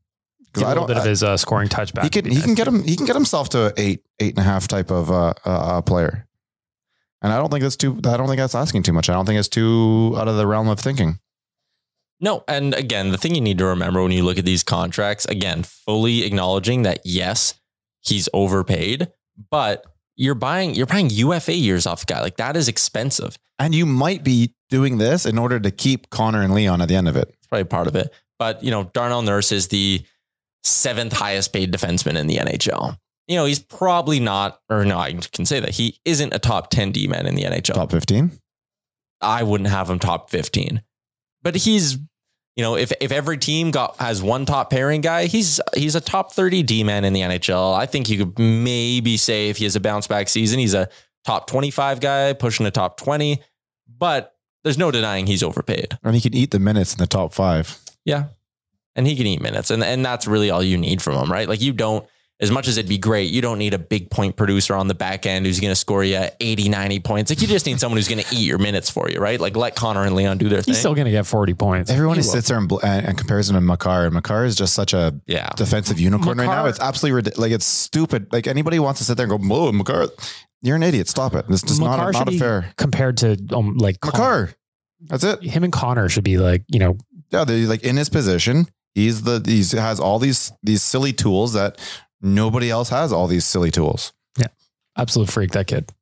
Get a I little don't. bit of I- his uh, scoring touchback. he can he can get him he can get himself to an eight eight and a half type of uh, uh, uh, player, and I don't think that's too. I don't think that's asking too much. I don't think it's too out of the realm of thinking. No, and again, the thing you need to remember when you look at these contracts, again, fully acknowledging that yes, he's overpaid, but you're buying you're buying U F A years off the guy. Like that is expensive. And you might be doing this in order to keep Connor and Leon at the end of it. It's probably part of it. But you know, Darnell Nurse is the seventh highest paid defenseman in the N H L. You know, he's probably not, or no, I can say that he isn't a top ten D man in the N H L. Top fifteen. I wouldn't have him top fifteen, but he's, you know, if, if every team got has one top pairing guy, he's he's a top thirty D man in the N H L. I think you could maybe say if he has a bounce back season, he's a top twenty-five guy pushing a top twenty, but there's no denying he's overpaid. And he can eat the minutes in the top five. Yeah. And he can eat minutes. And, and that's really all you need from him, right? Like you don't, as much as it'd be great, you don't need a big point producer on the back end who's going to score you eighty, ninety points. Like you just need someone who's going to eat your minutes for you, right? Like let Connor and Leon do their thing. He's still going to get forty points. Everyone He who will. sits there and, bl- and, and compares him to Makar. And Makar is just such a Yeah. defensive unicorn right Makar- now. It's absolutely ridiculous. Like it's stupid. Like anybody wants to sit there and go, "Whoa, Makar, you're an idiot. Stop it. This is not Makar a, should not a be fair." compared to um, like Connor. Makar, that's it. Him and Connor should be like, you know, Yeah, they like in his position. He's the he's has all these these silly tools that nobody else has. All these silly tools. absolute freak, that kid.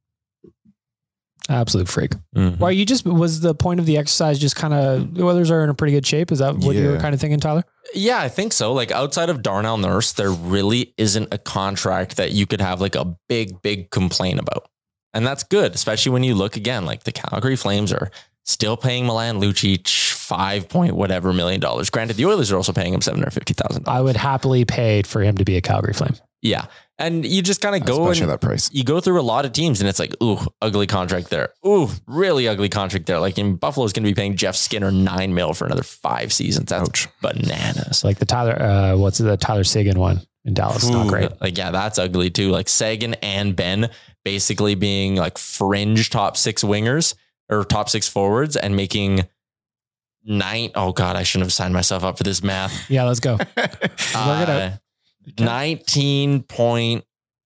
Absolute freak. Mhm. Why you just, was the point of the exercise just kind of, the Oilers are in a pretty good shape? Is that what you were Yeah. kind of thinking, Tyler? Yeah, I think so. Like outside of Darnell Nurse, there really isn't a contract that you could have like a big, big complaint about. And that's good, especially when you look again, like the Calgary Flames are still paying Milan Lucic five point whatever million dollars. Granted, the Oilers are also paying him seven hundred fifty thousand dollars. I would happily pay for him to be a Calgary Flame. Yeah. And you just kind of go Especially and that price. you go through a lot of teams and it's like, ooh, ugly contract there. Ooh, really ugly contract there. Like in Buffalo's going to be paying Jeff Skinner nine mil for another five seasons. That's Ouch. bananas. It's like the Tyler, uh, what's the Tyler Seguin one in Dallas? Not Ooh, great. Like, yeah, that's ugly too. Like Sagan and Ben basically being like fringe top six wingers or top six forwards and making nine. Oh God, I shouldn't have signed myself up for this math. Yeah, let's go. Work it out. Uh, nineteen point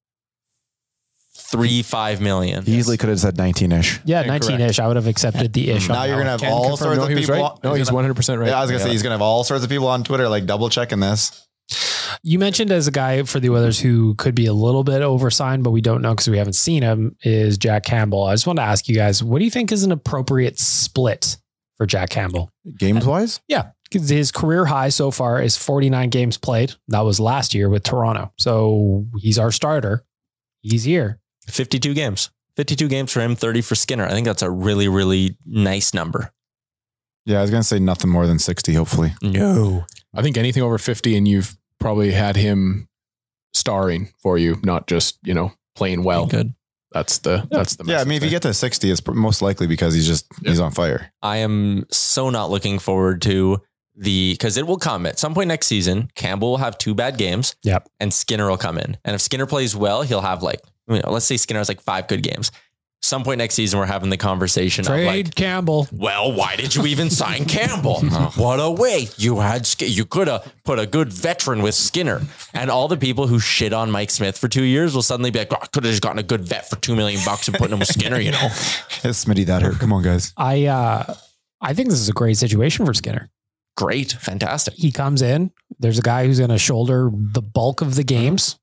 three five million. He easily could have said nineteen-ish. Yeah, Incorrect. nineteen-ish. I would have accepted the ish. on Now you're that gonna one. have Can all confirm, sorts no, of he was people. right. No, he's gonna- one hundred percent right. Yeah, I was gonna Yeah. say he's gonna have all sorts of people on Twitter like double checking this. You mentioned as a guy for the Oilers who could be a little bit oversigned, but we don't know because we haven't seen him, is Jack Campbell. I just want to ask you guys, what do you think is an appropriate split for Jack Campbell? Games wise, Yeah, 'cause his career high so far is forty-nine games played. That was last year with Toronto. So he's our starter. He's here. fifty-two games. fifty-two games for him, thirty for Skinner. I think that's a really, really nice number. yeah, I was gonna say nothing more than sixty. Hopefully, No. I think anything over fifty and you've probably had him starring for you, not just, you know, playing well. Good. That's the, that's the, yeah. I mean, if you get to sixty, it's pr- most likely because he's just he's on fire. I am so not looking forward to the, because it will come at some point next season. Campbell will have two bad games. Yep. And Skinner will come in. And if Skinner plays well, he'll have like, you know, let's say Skinner has like five good games. Some point next season, we're having the conversation Trade of like, Campbell. well, why did you even sign Campbell? What a wait. You had, Sk- you could have put a good veteran with Skinner. And all the people who shit on Mike Smith for two years will suddenly be like, oh, I could have just gotten a good vet for two million bucks and putting him with Skinner, you know? Is Smitty that hurt? Come on, guys. I uh, I think this is a great situation for Skinner. Great. Fantastic. He comes in. There's a guy who's going to shoulder the bulk of the games.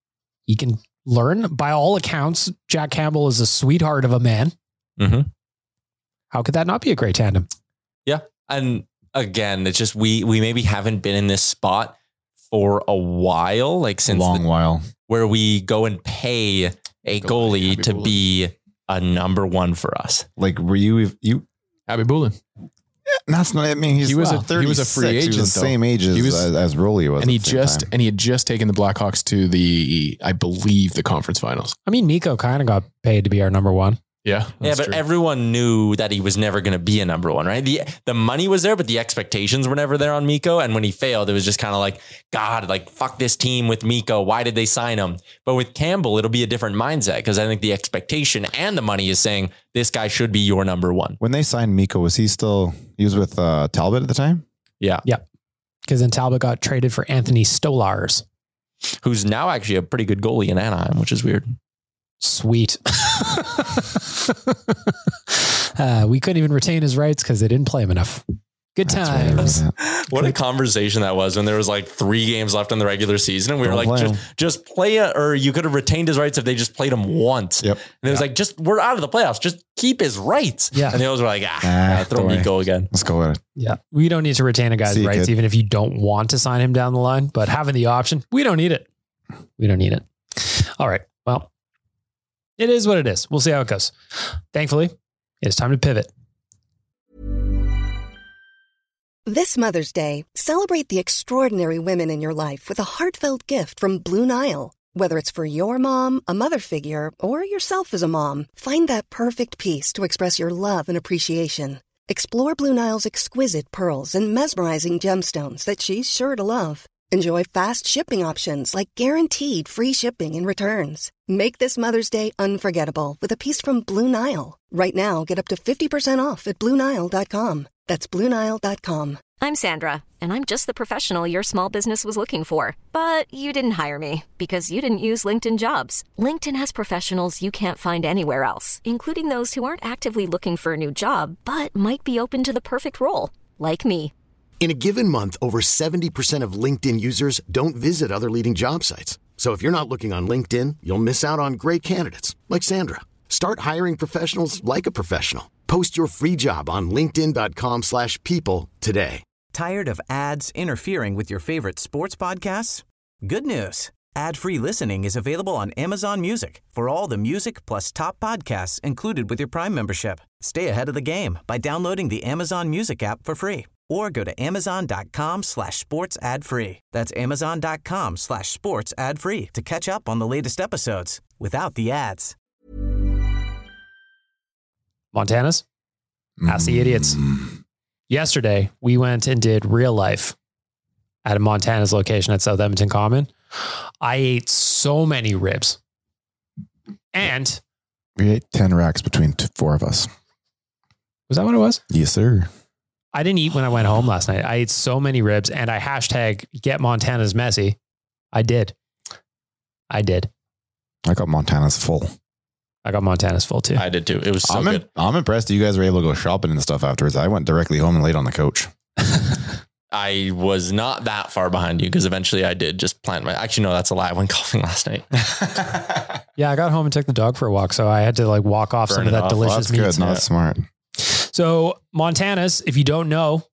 He can learn. By all accounts, Jack Campbell is a sweetheart of a man. Mm-hmm. How could that not be a great tandem? Yeah. And again, it's just, we, we maybe haven't been in this spot for a while, like A since long the- while. where we go and pay a goalie Happy to Bullen. be a number one for us. Like, were you you? Abby Boulin. That's not. I mean, he's He was a- well, he was a free thirty-six. He agent, was the though. same age as He was- as, as Rolly was, And he at the same just, time. and he had just taken the Blackhawks to the, I believe the conference finals. I mean, Nico kind of got paid to be our number one. Yeah. Yeah, that's but true. everyone knew that he was never going to be a number one, right? The the money was there, but the expectations were never there on Miko. And when he failed, it was just kind of like, God, like, fuck this team with Miko. Why did they sign him? But with Campbell, it'll be a different mindset because I think the expectation and the money is saying this guy should be your number one. When they signed Miko, was he still? He was with uh, Talbot at the time. Yeah. Yeah. Because then Talbot got traded for Anthony Stolars, who's now actually a pretty good goalie in Anaheim, which is weird. Sweet. uh, we couldn't even retain his rights because they didn't play him enough. Good times. What a conversation that was when there was like three games left in the regular season. And we Don't were like, just, just play it, or you could have retained his rights if they just played him once. Yep. And it was yep. like, just, we're out of the playoffs. Just keep his rights. Yeah. And the others were like, ah, ah throw me go again. Let's go with it. Yeah. We don't need to retain a guy's See, rights, kid. even if you don't want to sign him down the line, but having the option, we don't need it. We don't need it. All right. Well, it is what it is. We'll see how it goes. Thankfully, it's time to pivot. This Mother's Day, celebrate the extraordinary women in your life with a heartfelt gift from Blue Nile. Whether it's for your mom, a mother figure, or yourself as a mom, find that perfect piece to express your love and appreciation. Explore Blue Nile's exquisite pearls and mesmerizing gemstones that she's sure to love. Enjoy fast shipping options like guaranteed free shipping and returns. Make this Mother's Day unforgettable with a piece from Blue Nile. Right now, get up to fifty percent off at Blue Nile dot com. That's Blue Nile dot com. I'm Sandra, and I'm just the professional your small business was looking for. But you didn't hire me because you didn't use LinkedIn Jobs. LinkedIn has professionals you can't find anywhere else, including those who aren't actively looking for a new job, but might be open to the perfect role, like me. In a given month, over seventy percent of LinkedIn users don't visit other leading job sites. So if you're not looking on LinkedIn, you'll miss out on great candidates like Sandra. Start hiring professionals like a professional. Post your free job on linkedin dot com slash people today. Tired of ads interfering with your favorite sports podcasts? Good news. Ad-free listening is available on Amazon Music for all the music plus top podcasts included with your Prime membership. Stay ahead of the game by downloading the Amazon Music app for free or go to amazon dot com slash sports ad free. That's amazon dot com slash sports ad free to catch up on the latest episodes without the ads. Montana's? Ask the idiots. Yesterday, we went and did real life at a Montana's location at South Edmonton Common. I ate so many ribs. And we ate ten racks between two, four of us. Was that what it was? Yes, sir. I didn't eat when I went home last night. I ate so many ribs and I hashtag get Montana's messy. I did. I did. I got Montana's full. I got Montana's full too. I did too. It was so I'm good. In, I'm impressed you guys were able to go shopping and stuff afterwards. I went directly home and laid on the couch. I was not that far behind you because eventually I did just plant my, actually, no, that's a lie. I went golfing last night. Yeah. I got home and took the dog for a walk. So I had to like walk off Burn some of that off. delicious well, meat. that's good. Not smart. So Montana's, if you don't know,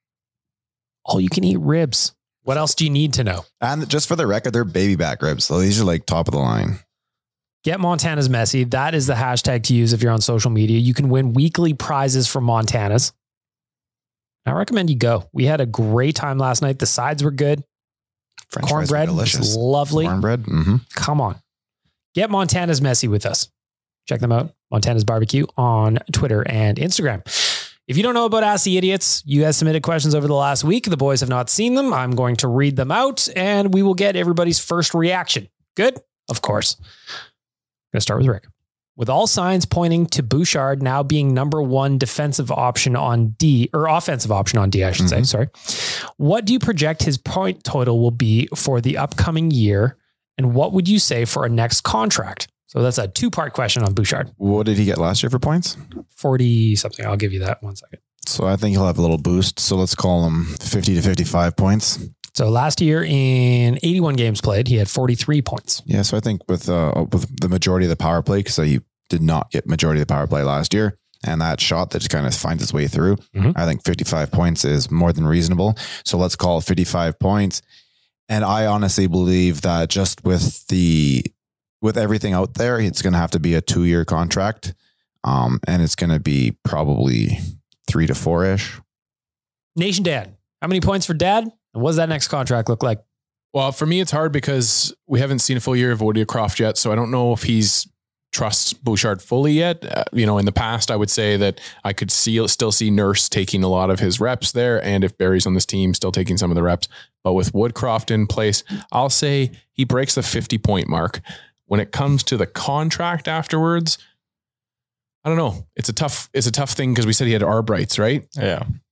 all you can eat ribs. What else do you need to know? And just for the record, they're baby back ribs. So these are like top of the line. Get Montana's messy. That is the hashtag to use if you're on social media. You can win weekly prizes from Montana's. I recommend you go. We had a great time last night. The sides were good. French Cornbread was lovely. Cornbread. Mm-hmm. Come on. Get Montana's messy with us. Check them out. Montana's Barbecue on Twitter and Instagram. If you don't know about Ask the Idiots, you guys submitted questions over the last week. The boys have not seen them. I'm going to read them out and we will get everybody's first reaction. Good? Of course. I'm going to start with Rick. With all signs pointing to Bouchard now being number one defensive option on D, or offensive option on D, I should mm-hmm. say, sorry. What do you project his point total will be for the upcoming year? And what would you say for a next contract? So that's a two-part question on Bouchard. What did he get last year for points? forty something. I'll give you that one second. So I think he'll have a little boost. So let's call him fifty to fifty-five points. So last year in eighty-one games played, he had forty-three points. Yeah. So I think with, uh, with the majority of the power play, because he did not get majority of the power play last year, and that shot that just kind of finds its way through, mm-hmm. I think fifty-five points is more than reasonable. So let's call it fifty-five points. And I honestly believe that just with the, with everything out there, it's going to have to be a two-year contract. Um, and it's going to be probably three to four-ish. Nation Dad, how many points for Dad? And what does that next contract look like? Well, for me, it's hard because we haven't seen a full year of Woody Croft yet. So I don't know if he's trusts Bouchard fully yet. Uh, you know, in the past, I would say that I could see still see Nurse taking a lot of his reps there. And if Barry's on this team, still taking some of the reps. But with Woodcroft in place, I'll say he breaks the fifty point mark. When it comes to the contract afterwards, I don't know. It's a tough, it's a tough thing because we said he had arb rights, right? Yeah.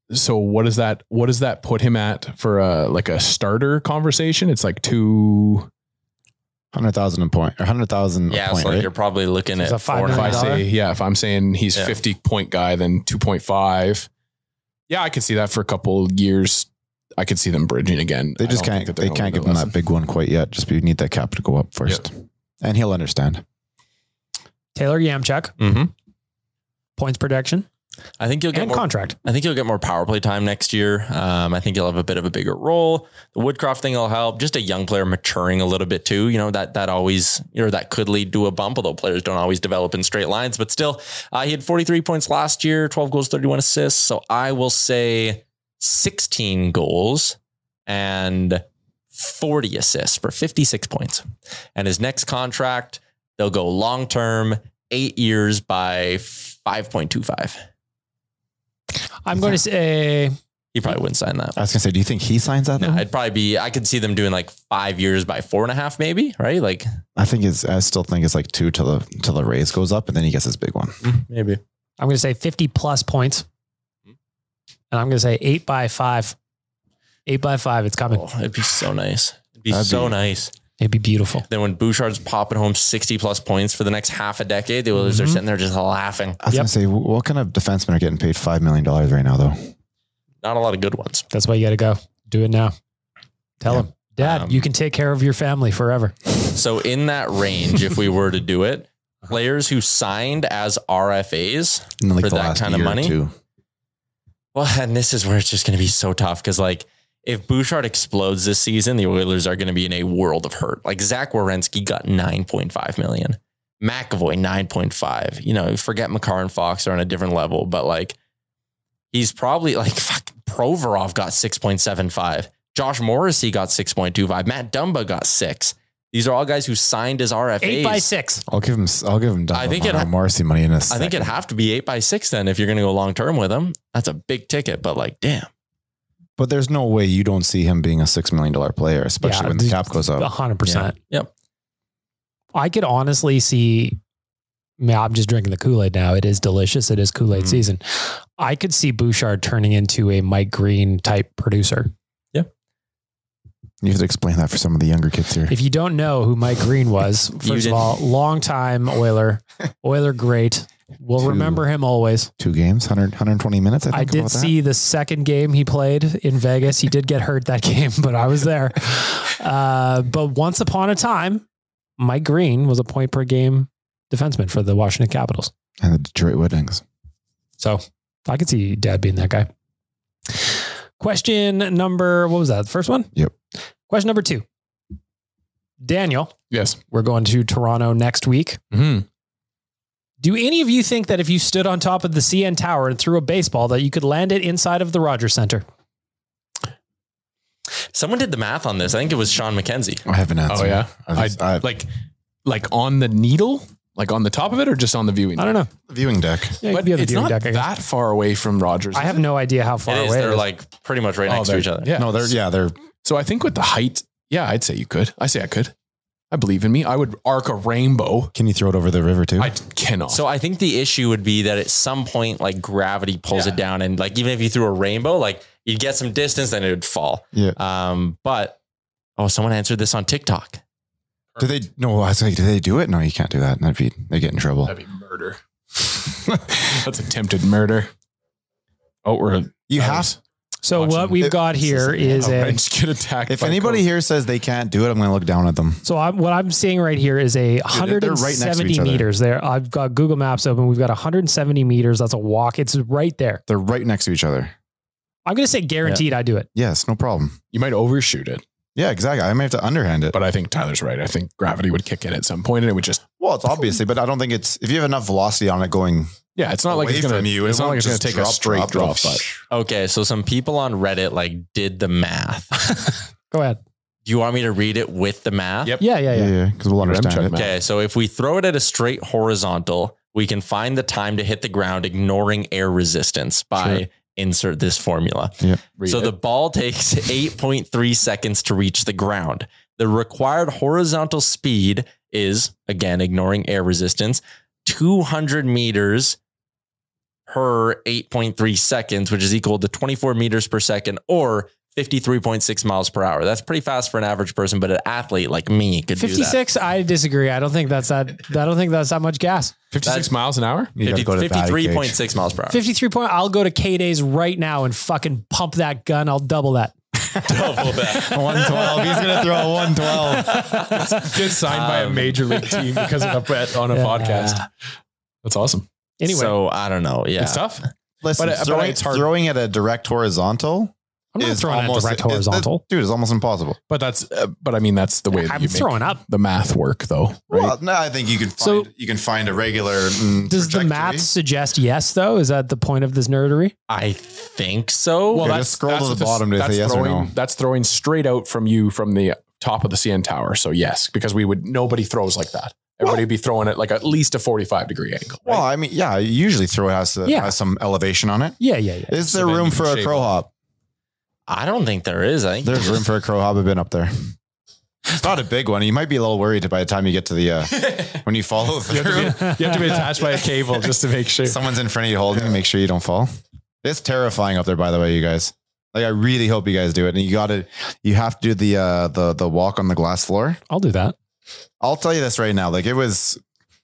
So what does that, what does that put him at for a, like a starter conversation? It's like two hundred thousand a point or hundred thousand. Yeah. A point, So right? you're probably looking So at it's a five four and a million half. If I say, yeah, if I'm saying he's Yeah. fifty point guy, then two point five. Yeah, I could see that for a couple years. I could see them bridging again. They I just don't can't, think that they they're can't gonna give him lessen. that big one quite yet. Just we need that cap to go up first. And he'll understand. Taylor Yamchuk, Mm-hmm. points production I think you'll get and more contract. I think you'll get more power play time next year. Um, I think you'll have a bit of a bigger role. The Woodcroft thing will help. Just a young player maturing a little bit too. You know, that that always, you know, that could lead to a bump, although players don't always develop in straight lines. But still, uh, he had forty-three points last year, twelve goals, thirty-one assists. So I will say sixteen goals and forty assists for fifty-six points. And his next contract, they'll go long term, eight years by five point two five. I'm going to say He probably wouldn't sign that. I was gonna say, do you think he signs that? No, though? it'd probably be, I could see them doing like five years by four and a half, maybe, right? Like I think it's, I still think it's like two till the, till the raise goes up and then he gets his big one. maybe. I'm going to say fifty plus points. And I'm going to say eight by five. Eight by five. It's coming. Oh, it'd be so nice. It'd be That'd so be- nice. It'd be beautiful. Then when Bouchard's popping home sixty plus points for the next half a decade, the Oilers Mhm. are sitting there just laughing. I was Yep. gonna say, wh- what kind of defensemen are getting paid five million dollars right now, though? Not a lot of good ones. That's why you got to go. Do it now. Tell Yeah. him, Dad, Um, you can take care of your family forever. So in that range, if we were to do it, players who signed as R F As In like for the that last kind of year or money. two. Well, and this is where it's just going to be so tough because, like, if Bouchard explodes this season, the Oilers are going to be in a world of hurt. Like Zach Werenski got nine point five million, McAvoy nine point five. You know, forget Makar and Fox are on a different level, but like he's probably like fuck. Provorov got six point seven five. Josh Morrissey got six point two five. Matt Dumba got six. These are all guys who signed as R F As. Eight by six. I'll give him. I'll give him. I think it- Morrissey money in a I second. think it'd have to be eight by six then if you're going to go long term with him. That's a big ticket, but like, damn. But there's no way you don't see him being a six million dollar player, especially Yeah, when the dude, cap goes A up. hundred percent. Yep. I could honestly see. I mean, I'm just drinking the Kool-Aid now. It is delicious. It is Kool-Aid Mhm. season. I could see Bouchard turning into a Mike Green type producer. You have to explain that for some of the younger kids here. If you don't know who Mike Green was, You first of didn't. all, long time Oiler, Oiler great. We'll Two. remember him always. Two games, one hundred, one hundred twenty minutes. I, think I did about that. see the second game he played in Vegas. He did get hurt that game, but I was there. Uh, but once upon a time, Mike Green was a point per game defenseman for the Washington Capitals. and the Detroit Red Wings. So I could see Dad being that guy. Question number, what was that? The first one? Yep. Question number two. Daniel, Yes. we're going to Toronto next week. Mm-hmm. Do any of you think that if you stood on top of the C N Tower and threw a baseball that you could land it inside of the Rogers Center? Someone did the math on this. I think it was Sean McKenzie. I have an answer. Oh yeah. I, I, just- I, like, like on the needle, like on the top of it, or just on the viewing? I don't know. viewing deck. Yeah, it But could be on the it's viewing not deck, I guess. that far away from Rogers. I is have it? no idea how far It is. away it They're is. like pretty much right Oh, next to they're- each other. Yeah. No, they're yeah, they're So I think with the height, yeah, I'd say you could. I say I could. I believe in me. I would arc a rainbow. Can you throw it over the river too? I cannot. So I think the issue would be that at some point, like gravity pulls Yeah. it down, and like even if you threw a rainbow, like you'd get some distance, then it would fall. yeah. Um, but oh, someone answered this on TikTok. Do they? No, I was like, do they do it? No, you can't do that. That'd be they get in trouble. That'd be murder. That's attempted murder. Oh, we're You I have. was- So watching what we've it. got here is Oh, a. I just get attacked. If by anybody Coke. here says they can't do it, I'm going to look down at them. So I'm, what I'm seeing right here is a they're right next to each 170 other. meters there. I've got Google Maps open. We've got one hundred seventy meters. That's a walk. It's right there. They're right next to each other. I'm going to say guaranteed I do it. Yes, no problem. you might overshoot it, Yeah, exactly. I may have to underhand it. but I think Tyler's right. I think gravity would kick in at some point, and it would just Well, it's obviously, but I don't think it's if you have enough velocity on it going. yeah. It's not like Away it's gonna. from you, it it's not won't like it's gonna just take a drop, straight drop, drop. drop. But Okay, so some people on Reddit like did the math. Go ahead. Do you want me to read it with the math? Yep. Yeah, yeah, Yeah, yeah. yeah, because we'll Rim understand check, it. man. Okay, so if we throw it at a straight horizontal, we can find the time to hit the ground ignoring air resistance by Sure. insert this formula. Yeah. read So it. the ball takes eight point three seconds to reach the ground. The required horizontal speed is, again, ignoring air resistance, two hundred meters per eight point three seconds, which is equal to twenty-four meters per second or fifty-three point six miles per hour. That's pretty fast for an average person, but an athlete like me could fifty-six, do that. I disagree. I don't think that's that. I don't think that's that much gas. fifty-six That's- miles an hour? fifty, fifty-three point six miles per hour. fifty-three point. I'll go to K-Days right now and fucking pump that gun. I'll double that. Double that. one twelve. He's going to throw a one twelve. Get signed by a major league team because of a bet on a Yeah. podcast. That's awesome. Anyway, So I don't know. Yeah. It's tough. Listen, But, uh, but throwing, it's hard. throwing at a direct horizontal I'm not is throwing almost a direct it- it- horizontal. dude, it's almost impossible. But that's, uh, but I mean, that's the way that I'm you make throwing up. the math work though, right? Well, no, I think you can find So- you can find a regular. Mm, Does the trajectory. math suggest yes, though? Is that the point of this nerdery? I think so. Well, Yeah, just scroll to what the bottom to that's say yes or throwing, no. That's throwing straight out from you from the top of the C N Tower. So yes, because we would, nobody throws like that. Everybody would be throwing it like at least a forty-five degree angle. Right? Well, I mean, yeah, you usually throw it has, to, Yeah. has some elevation on it. Yeah, yeah, yeah. Is So there then room you can for a shave crow it. hop? I don't think there is. I think There's room for a crow hop. I've been up there. It's not a big one. You might be a little worried by the time you get to the, uh, when you follow through. you have to be attached by a cable just to make sure. Someone's in front of you holding you, make sure you don't fall. It's terrifying up there, by the way, you guys. Like, I really hope you guys do it. And you got to, you have to do the, uh, the, the walk on the glass floor. I'll do that. I'll tell you this right now. Like, it was,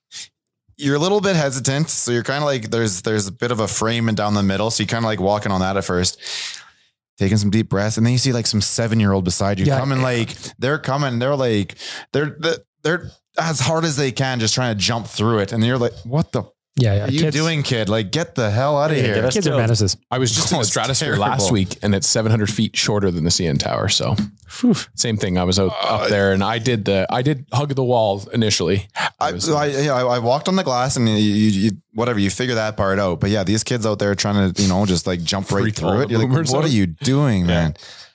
you're a little bit hesitant. So you're kind of like, there's, there's a bit of a frame and down the middle. So you kind of like walking on that at first, taking some deep breaths. And then you see like some seven-year-old beside you Yeah. coming, like they're coming. They're like, they're, they're as hard as they can, just trying to jump through it. And you're like, what the Yeah, yeah. are you Kids- doing, kid? Like, get the hell out of Yeah, here. get us- Kids are menaces. I was just in Oh, the it's stratosphere terrible. last week and it's seven hundred feet shorter than the C N Tower. So whew, same thing. I was out up there and I did the, I did hug the wall initially. I, was- I, yeah, I, I walked on the glass and you, you, you, whatever, you figure that part out. But yeah, these kids out there trying to, you know, just like jump Free right throw through the it. You're like, boomers what out. are you doing, man?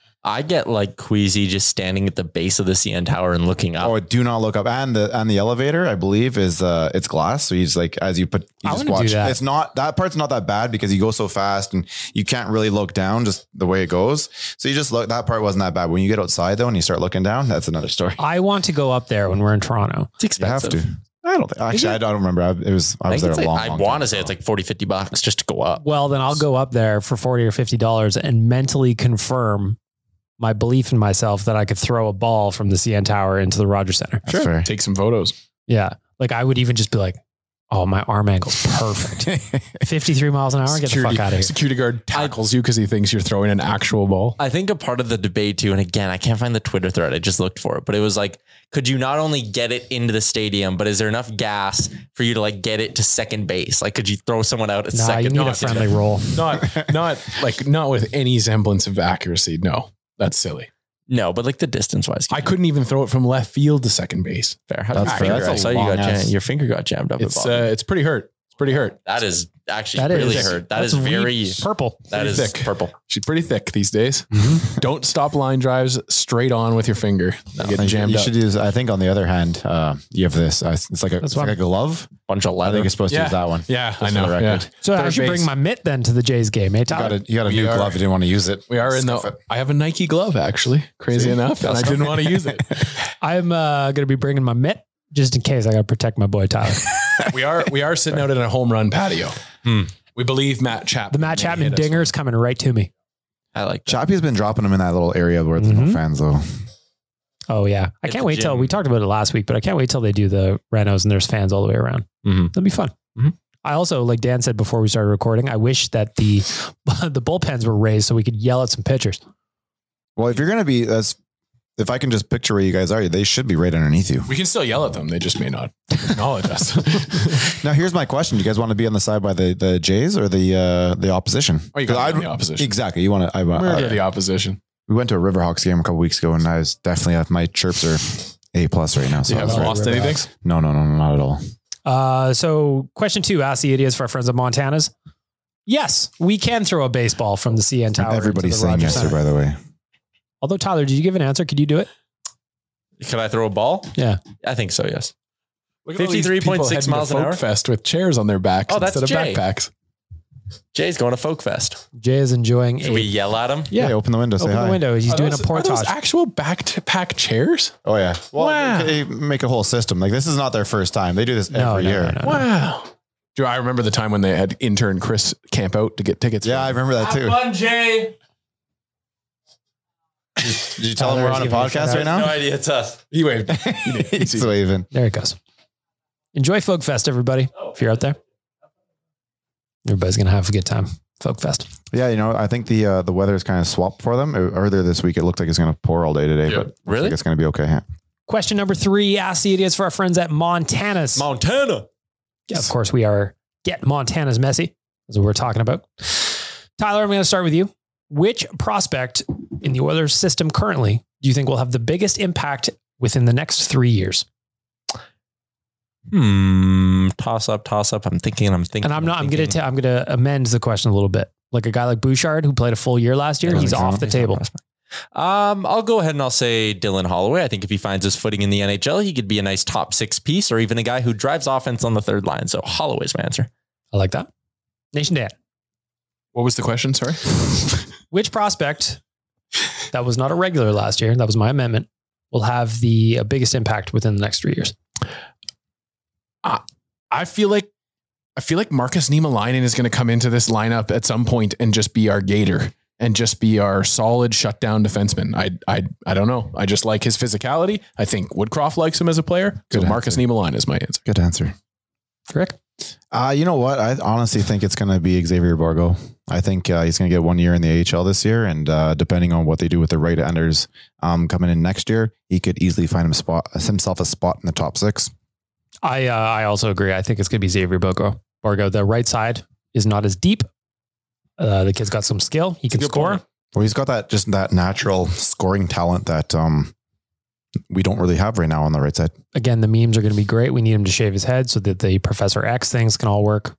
I get like queasy just standing at the base of the C N Tower and looking up. Oh, do not look up. And the and the elevator, I believe, is uh it's glass. So you just like as you put you I just wanna do watch. that. It's not that part's not that bad because you go so fast and you can't really look down just the way it goes. So you just look that part wasn't that bad. When you get outside though and you start looking down, that's another story. I want to go up there when we're in Toronto. It's You have expensive. to. I don't think actually I don't remember. I, it was I I, was think there it's a long, like, I long want time to say ago. it's like forty, fifty bucks just to go up. Well, then I'll go up there for forty or fifty dollars and mentally confirm my belief in myself that I could throw a ball from the C N Tower into the Rogers Center. That's fair. Take some photos. Yeah. Like I would even just be like, oh, my arm angle's perfect. fifty-three miles an hour. Get the Security, fuck out of here. security guard tackles you because he thinks you're throwing an actual ball. I think a part of the debate too, and again, I can't find the Twitter thread. I just looked for it, but it was like, could you not only get it into the stadium, but is there enough gas for you to like get it to second base? Like, could you throw someone out at Nah, second? you need a Not- friendly roll. Not, not like, not with any semblance of accuracy. No, that's silly. No, but like the distance wise, I couldn't even throw it from left field to second base. fair. How That's did fair. you That's I a saw you long got ass- jam- your finger got jammed up. It's, at uh, bottom. it's pretty hurt. It's pretty hurt. that is actually That really is hurt. That that's is very weak. purple. that Pretty is thick. purple. She's pretty thick these days. Don't stop line drives straight on with your finger. They get You- jammed you up. should use. I think on the other hand, uh, you have this. Uh, it's like a, it's what like a glove. Bunch of I leather. think you're supposed to Yeah. use that one. Yeah, I Just know. for the Yeah. record. So I Third should base. bring my mitt then to the Jays game. Hey, You Tyler? got a, you got a We new are- glove. You didn't want to use it. We are in Scuff the. it. I have a Nike glove actually. Crazy enough, and I didn't want to use it. I'm uh, going to be bringing my mitt just in case I got to protect my boy Tyler. We are we are sitting out in a home run patio. Hmm. We believe Matt Chapman. The Matt may Chapman hit us. dinger is coming right to me. I like that. Chappie's been dropping them in that little area where there's Mhm. no fans though. Oh, yeah. I Hit can't the wait till gym. we talked about it last week, but I can't wait till they do the Renos and there's fans all the way around. Mhm. That'll be fun. Mhm. I also, like Dan said before we started recording, I wish that the the bullpens were raised so we could yell at some pitchers. Well, if you're gonna be, that's if I can just picture where you guys are, they should be right underneath you. We can still yell at them. They just may not acknowledge us. Now, here's my question: do you guys want to be on the side by the, the Jays or the uh, the opposition? Oh, you 'Cause got I'd- the opposition. Exactly. You want to? I, We're I, the opposition. we went to a Riverhawks game a couple weeks ago, and I was definitely at my chirps are A plus right now. So You I was haven't right. lost anything? No, no, no, no, not at all. Uh, so question two, ask the idiots for our friends of Montana's. Yes, we can throw a baseball from the C N Tower. Everybody's into the saying Rogers yes, Center. sir, by the way. Although, Tyler, did you give an answer? Could you do it? Could I throw a ball? Yeah. I think so. Yes. Look at all these fifty-three point six people miles heading an to hour. Folk Fest with chairs on their backs Oh, that's instead of Jay. backpacks. Jay's going to Folk Fest. Jay is enjoying Should a... we yell at him? Yeah. Hey, open the window. Say Open hi. the window. He's Are doing those- a are those portage. actual back-to-pack chairs? Oh yeah. Well, Wow. they make a whole system. Like this is not their first time. They do this No, every no, year. no, no, no. Wow. Do I remember the time when they had intern Chris camp out to get tickets? Yeah, I remember that too. Fun, Jay. Did you tell him we're on a podcast right now? No idea. It's us. He waved. He's waving. There it goes. Enjoy Folk Fest, everybody. If you're out there, everybody's going to have a good time. Folk Fest. Yeah, you know, I think the uh, the weather is kind of swapped for them. Earlier this week, it looked like it's going to pour all day today, Yeah. but looks Really? like it's going to be okay. Yeah. Question number three. Ask the idiots for our friends at Montana's. Montana. Yeah, of course, we are Get Montana's Messy. That's what we're talking about. Tyler, I'm going to start with you. Which prospect in the Oilers system currently do you think will have the biggest impact within the next three years? Hmm. Toss up, toss up. I'm thinking, I'm thinking. And I'm not, I'm, thinking. going to, I'm going to amend the question a little bit. Like a guy like Bouchard who played a full year last year, Yeah, he's he's off not- the he's not table. Um, I'll go ahead and I'll say Dylan Holloway. I think if he finds his footing in the N H L, he could be a nice top six piece or even a guy who drives offense on the third line. So Holloway's my answer. I like that. Nation Dan. What was the question? Sorry. Which prospect that was not a regular last year, that was my amendment, will have the uh, biggest impact within the next three years? Uh, I feel like I feel like Marcus Niemelainen is going to come into this lineup at some point and just be our gator and just be our solid shutdown defenseman. I I I don't know. I just like his physicality. I think Woodcroft likes him as a player. Good so Marcus answer. Niemelainen is my answer. Good answer. Rick? Uh, you know what? I honestly think it's going to be Xavier Borgo. I think uh, he's going to get one year in the A H L this year. And uh, depending on what they do with the right-handers um, coming in next year, he could easily find him spot, himself a spot in the top six. I uh, I also agree. I think it's going to be Xavier Bogo. Borgo. The right side is not as deep. Uh, the kid's got some skill. He can Good score. point. Well, he's got that just that natural scoring talent that um, we don't really have right now on the right side. Again, the memes are going to be great. We need him to shave his head so that the Professor X things can all work.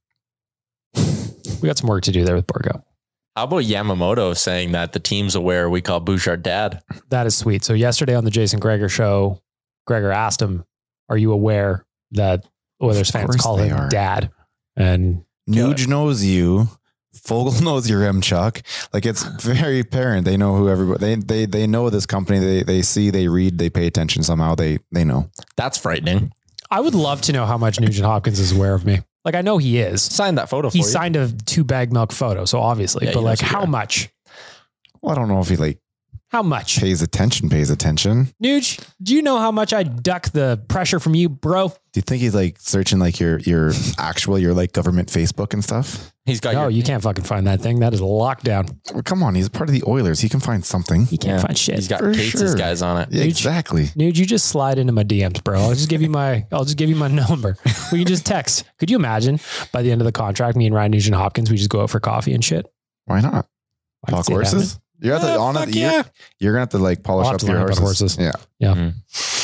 We got some work to do there with Borgo. How about Yamamoto saying that the team's aware we call Bouchard dad? That is sweet. So yesterday on the Jason Greger show, Greger asked him, "Are you aware that Oilers Of fans course call they him are. dad?" And Nuge knows you. Fogel knows your M Chuck. Like it's very apparent. They know who everybody. They they they know this company. They they see. They read. They pay attention somehow. They they know. That's frightening. I would love to know how much Nugent Hopkins is aware of me. Like I know he is. Sign that photo for He you. signed a two bag milk photo, so obviously. Yeah, but he like knows who how you are. much? Well, I don't know if he like How much? pays attention. Pays attention. Nuge, do you know how much I duck the pressure from you, bro? Do you think he's like searching like your your actual your like government Facebook and stuff? He's got No, your, you can't fucking find that thing. That is locked down. Well, come on, he's part of the Oilers. He can find something. You can't yeah, find shit. He's got For Kate's sure. guys on it. Yeah, exactly. Nuge, you just slide into my D Ms, bro. I'll just give you my I'll just give you my number. We can just text. Could you imagine by the end of the contract, me and Ryan Nugent Hopkins, we just go out for coffee and shit? Why not? I can Talk see it horses. You're at the Yeah, on fuck it. You're, yeah. you're gonna have to like polish I'll have up to your learn about horses. horses. Yeah. happening.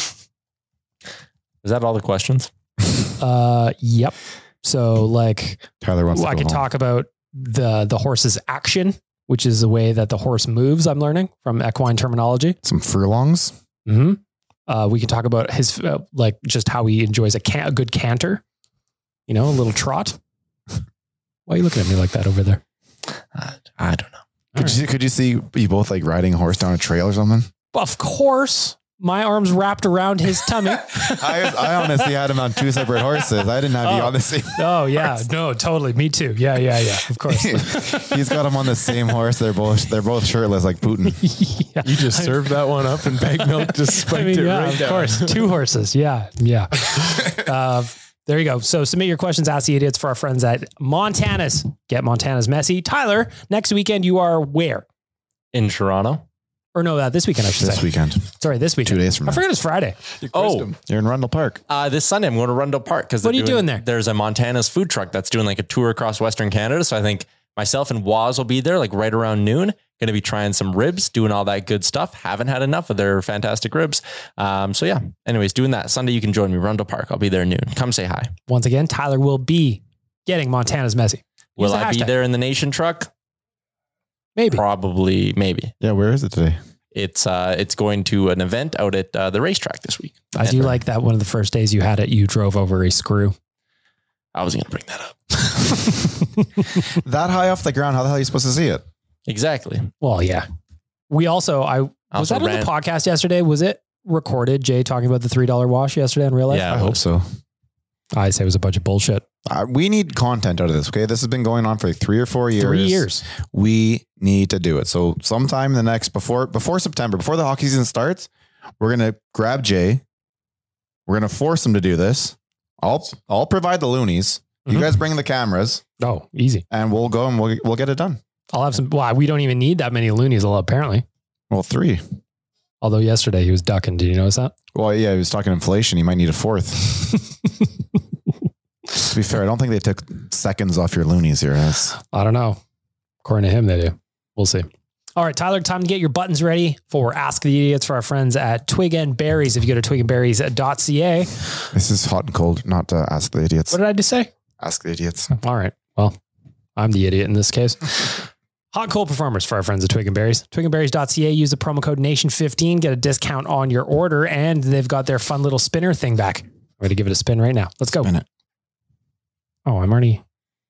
Is that all the questions? Yeah. Uh, yep. So like Tyler wants well, to I go could home. talk about the the horse's action, which is the way that the horse moves. I'm learning from equine terminology. Some furlongs. Mm-hmm. Uh, we can talk about his uh, like just how he enjoys a, can- a good canter. You know, a little trot. Why are you looking at me like that over there? Uh, I don't know. Could All you could you see you both like riding a horse down a trail or something? Of course, my arms wrapped around his tummy. I I honestly had him on two separate horses. I didn't have you Oh. on the same. Oh yeah, no, totally. Me too. Yeah, yeah, yeah. Of course. He's got him on the same horse. They're both they're both shirtless like Putin. Yeah. You just served that one up and bag milk just spiked I mean, it yeah, right of down. course. Two horses. Yeah, yeah. Uh, there you go. So submit your questions, Ask the Idiots, for our friends at Montana's. Get Montana's Messy. Tyler, next weekend you are where? In Toronto. Or no, uh, this weekend I should This say. weekend, Sorry, this weekend. two days from I now. forgot it's Friday. Oh, You're in Rundle Park. uh, this Sunday I'm going to Rundle Park because What are you doing there? There's a Montana's food truck that's doing like a tour across Western Canada. So I think myself and Waz will be there like right around noon. Going to be trying some ribs, doing all that good stuff. Haven't had enough of their fantastic ribs. Um, so yeah. Anyways, doing that Sunday, you can join me Rundle Park. I'll be there noon. Come say hi. Once again, Tyler will be getting Montana's Messy. Use Will the I be hashtag. there in the Nation truck? Maybe. Probably, maybe. Yeah, where is it today? It's uh, it's going to an event out at uh, the racetrack this week. I do like that one of the first days you had it, you drove over a screw. I was going to bring that up. That high off the ground, how the hell are you supposed to see it? Exactly. Well, yeah. We also, I was Also that on ran- the podcast yesterday? Was it recorded? Jay talking about the three dollar wash yesterday in real life? Yeah. I hope so. I say it was a bunch of bullshit. Uh, we need content out of this. Okay. This has been going on for like three or four years. Three years. We need to do it. So sometime in the next, before, before September, before the hockey season starts, we're going to grab Jay. We're going to force him to do this. I'll, I'll provide the loonies. You mm-hmm. guys bring the cameras. Oh, easy. And we'll go and we'll, we'll get it done. I'll have some. Well, we don't even need that many loonies, apparently. Well, three. Although yesterday he was ducking. Did you notice that? Well, yeah, he was talking inflation. He might need a fourth. To be fair, I don't think they took seconds off your loonies here. That's... I don't know. According to him, they do. We'll see. All right, Tyler, time to get your buttons ready for Ask the Idiots for our friends at Twig and Berries. If you go to twig and berries dot c a. This is hot and cold, not uh, Ask the Idiots. What did I just say? Ask the Idiots. All right. Well, I'm the idiot in this case. Hot and cold performers for our friends at Twig and Berries. twig and berries dot c a. Use the promo code nation fifteen. Get a discount on your order. And they've got their fun little spinner thing back. I'm going to give it a spin right now. Let's go. Spin it. Oh, I'm already...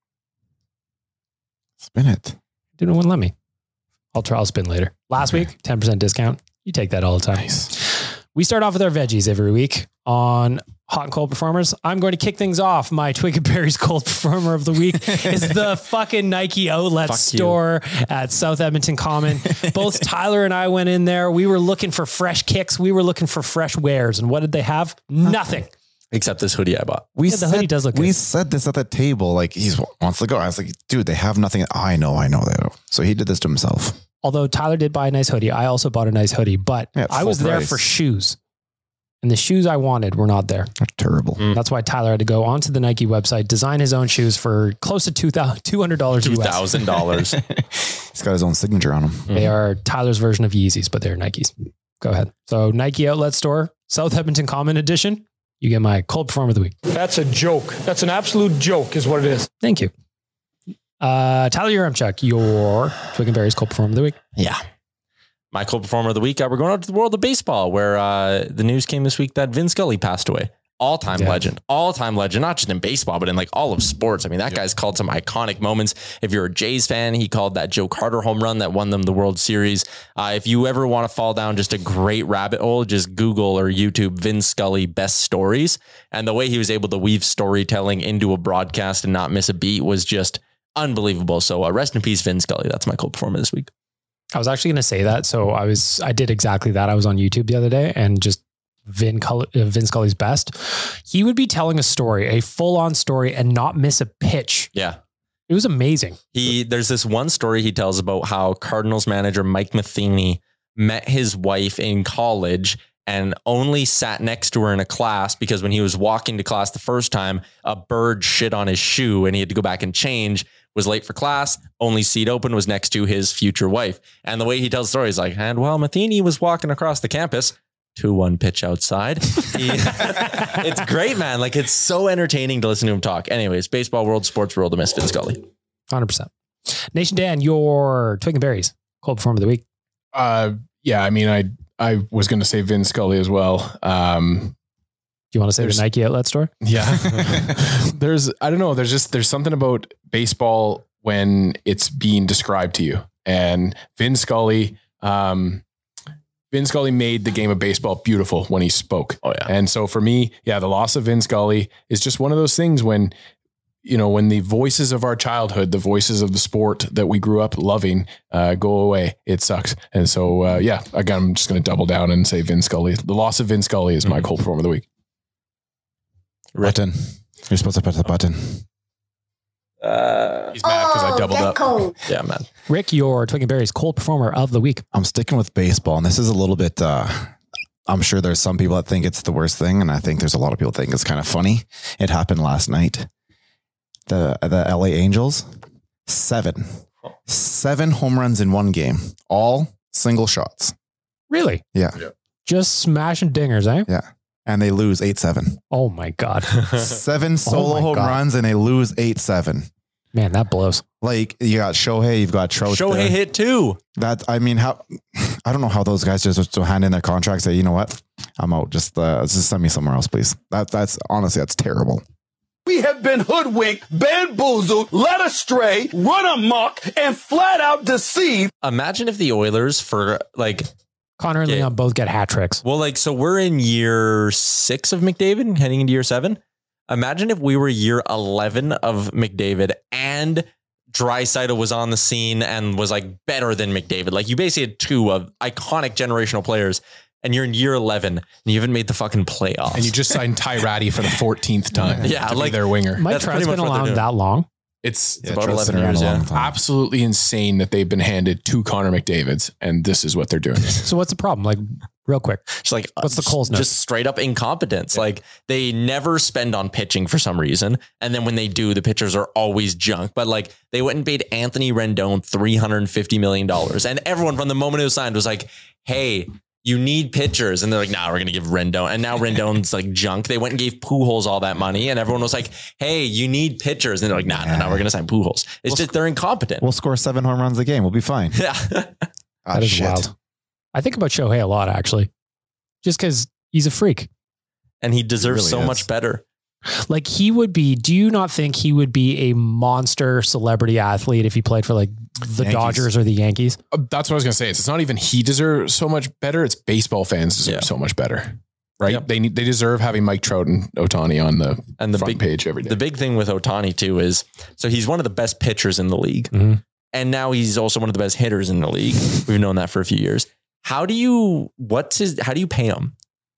Spin it. Didn't want to let me. I'll try. I'll spin later. Last okay. week, ten percent discount. You take that all the time. Nice. We start off with our veggies every week on Hot and Cold Performers. I'm going to kick things off. My Twig and Berries Cold Performer of the Week is the fucking Nike outlet Fuck store you. At South Edmonton Common. Both Tyler and I went in there. We were looking for fresh kicks. We were looking for fresh wares. And what did they have? Nothing. Except this hoodie I bought. We yeah, the said, hoodie does look good. We said this at the table. Like, he wants to go. I was like, dude, they have nothing. I know, I know they don't. So he did this to himself. Although Tyler did buy a nice hoodie. I also bought a nice hoodie, but yeah, I was price. there for shoes. And the shoes I wanted were not there. They're terrible. Mm. That's why Tyler had to go onto the Nike website, design his own shoes for close to two hundred dollars two thousand dollars. He's got his own signature on them. Mm. They are Tyler's version of Yeezys, but they're Nikes. Go ahead. So Nike Outlet Store, South Edmonton Common Edition. You get my Cold Performer of the Week. That's a joke. That's an absolute joke is what it is. Thank you. Uh, Tyler Yaremchuk, your Twig and Berries Cold Performer of the Week. Yeah. My Cold Performer of the Week, uh, we're going out to the world of baseball, where uh, the news came this week that Vin Scully passed away. All-time yeah. legend. All-time legend, not just in baseball, but in like all of sports. I mean, that yep. guy's called some iconic moments. If you're a Jays fan, he called that Joe Carter home run that won them the World Series. Uh, if you ever want to fall down just a great rabbit hole, just Google or YouTube Vin Scully best stories. And the way he was able to weave storytelling into a broadcast and not miss a beat was just unbelievable. So uh, rest in peace, Vin Scully. That's my Cold Performer this week. I was actually going to say that. So I was, I did exactly that. I was on YouTube the other day and just Vin, uh, Vin Scully's best. He would be telling a story, a full on story, and not miss a pitch. Yeah. It was amazing. He, there's this one story he tells about how Cardinals manager Mike Matheny met his wife in college and only sat next to her in a class because when he was walking to class the first time, a bird shit on his shoe and he had to go back and change. Was late for class, only seat open was next to his future wife. And the way he tells the story is like, and while Matheny was walking across the campus, two one pitch outside. He, it's great, man. Like, it's so entertaining to listen to him talk. Anyways, baseball world, sports world, I miss Vin Scully. one hundred percent. Nation Dan, your Twig and Berries Cold Performer of the Week. Uh, yeah, I mean, I I was going to say Vin Scully as well. Um, Do you want to say there's, the Nike Outlet Store? Yeah. there's, I don't know. There's just, there's something about baseball when it's being described to you. And Vin Scully, um, Vin Scully made the game of baseball beautiful when he spoke. Oh yeah. And so for me, yeah, the loss of Vin Scully is just one of those things when, you know, when the voices of our childhood, the voices of the sport that we grew up loving, uh, go away, it sucks. And so, uh, yeah, again, I'm just going to double down and say Vin Scully. The loss of Vin Scully is my mm-hmm. Cold Performer of the Week. Button. You're supposed to press the button. Uh, He's mad because oh, I doubled up. Cold. Yeah, man. Rick, your Twig and Berries Cold Performer of the Week. I'm sticking with baseball, and this is a little bit, uh, I'm sure there's some people that think it's the worst thing, and I think there's a lot of people that think it's kind of funny. It happened last night. The, the L A Angels, seven. Seven home runs in one game. All single shots. Really? Yeah. yeah. Just smashing dingers, eh? Yeah. And they lose eight seven. Oh my God. Seven solo oh home God. runs and they lose eight seven. Man, that blows. Like, you got Shohei, you've got Trout. Shohei there. hit two. That, I mean, how, I don't know how those guys just to hand in their contract, say, you know what? I'm out. Just, uh, just send me somewhere else, please. That, that's honestly, that's terrible. We have been hoodwinked, bamboozled, led astray, run amok, and flat out deceived. Imagine if the Oilers for like, Connor and yeah. Leon both get hat tricks. Well, like, so we're in year six of McDavid, heading into year seven. Imagine if we were year eleven of McDavid and Draisaitl was on the scene and was like better than McDavid. Like you basically had two of iconic generational players and you're in year eleven and you haven't made the fucking playoffs. And you just signed Ty Ratty for the fourteenth time. Yeah, to like be their winger. Mike Trout's been around that long. It's, it's yeah, about eleven years. Yeah, absolutely insane that they've been handed two Connor McDavids, and this is what they're doing. So what's the problem? Like, real quick, it's like what's the Coles note? Just straight up incompetence. Yeah. Like they never spend on pitching for some reason, and then when they do, the pitchers are always junk. But like they went and paid Anthony Rendon three hundred fifty million dollars, and everyone from the moment it was signed was like, "Hey, you need pitchers." And they're like, nah, we're going to give Rendon. And now Rendon's like junk. They went and gave Pujols all that money. And everyone was like, hey, you need pitchers. And they're like, nah, nah, nah, we're going to sign Pujols. It's we'll just, they're incompetent. We'll score seven home runs a game. We'll be fine. Yeah. That oh, is shit. wild. I think about Shohei a lot, actually, just because he's a freak. And he deserves he really so is. much better. Like he would be, do you not think he would be a monster celebrity athlete if he played for like the Yankees. Dodgers or the Yankees? Uh, that's what I was going to say. It's, it's not even he deserves so much better. It's baseball fans deserve Yeah. so much better, right? Yep. They need, they deserve having Mike Trout and Ohtani on the, And the front big page every day. The big thing with Ohtani too is, so he's one of the best pitchers in the league. Mm-hmm. And now he's also one of the best hitters in the league. We've known that for a few years. How do you, what's his, how do you pay him?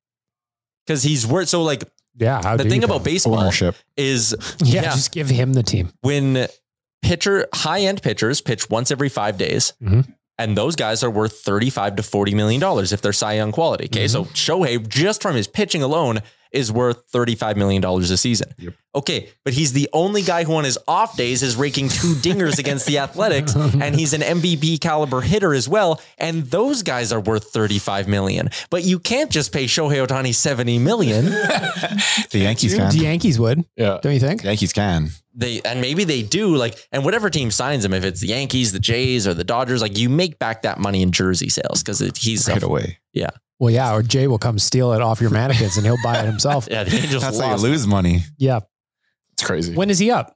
Because he's worth, so like, Yeah. How the do thing you about pay? baseball Ownership. is Yeah, just give him the team. when pitcher high end pitchers pitch once every five days, Mhm. and those guys are worth thirty-five to forty million dollars if they're Cy Young quality. Okay, so Shohei just from his pitching alone is worth thirty-five million dollars a season. Yep. Okay, but he's the only guy who on his off days is raking two dingers against the Athletics, and he's an M V P caliber hitter as well. And those guys are worth thirty-five million. But you can't just pay Shohei Ohtani seventy million. The Yankees can. The Yankees would, yeah. don't you think? The Yankees can. They and maybe they do, like, and whatever team signs him, if it's the Yankees, the Jays, or the Dodgers, like you make back that money in jersey sales because he's Right a, away. Yeah. Well, yeah, or Jay will come steal it off your mannequins and he'll buy it himself. Yeah, the Angels That's how you lost. lose money. Yeah. It's crazy. When is he up?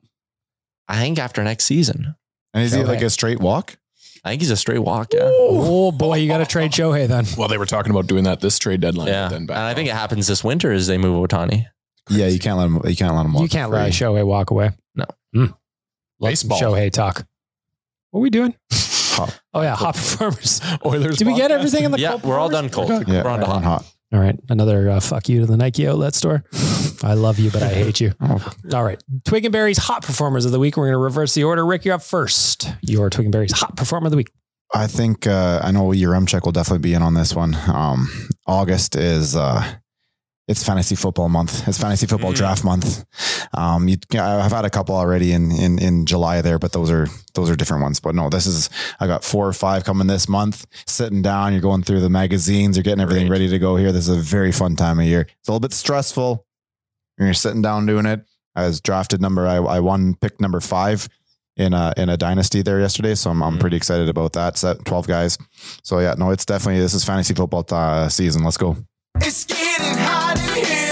I think after next season. And is he Shohei. like a straight walk? I think he's a straight walk. Yeah. Oh boy, you got to trade Shohei then. Well, they were talking about doing that this trade deadline. Yeah. Then And back I think off. it happens this winter as they move Ohtani. Yeah, you can't let him. You can't let him walk. You can't for let free. Shohei walk away. No. Mm. Baseball. Shohei talk. What are we doing? Hot. Oh yeah, hot performers. Oilers. Did we get podcast. everything in the Yeah, Colt we're all performers? done, Colt. Yeah, We're on to on hot. hot. All right, another uh, fuck you to the Nike outlet store. I love you, but I hate you. All right, Twig and Berry's hot performers of the week. We're going to reverse the order. Rick, you're up first. Your Twig and Berry's hot performer of the week. I think uh, I know Yaremchuk will definitely be in on this one. Um, August is uh, it's fantasy football month. It's fantasy football Mm. draft month. Um, you, I've had a couple already in, in in July there, but those are those are different ones. But no, this is I got four or five coming this month. Sitting down, you're going through the magazines, you're getting everything Great. ready to go here. This is a very fun time of year. It's a little bit stressful. You're sitting down doing it. I was drafted number. I, I won pick number five in a in a dynasty there yesterday, so I'm I'm Mm. pretty excited about that. Set twelve guys. So yeah, no, it's definitely this is fantasy football uh, season. Let's go. It's getting hot in here.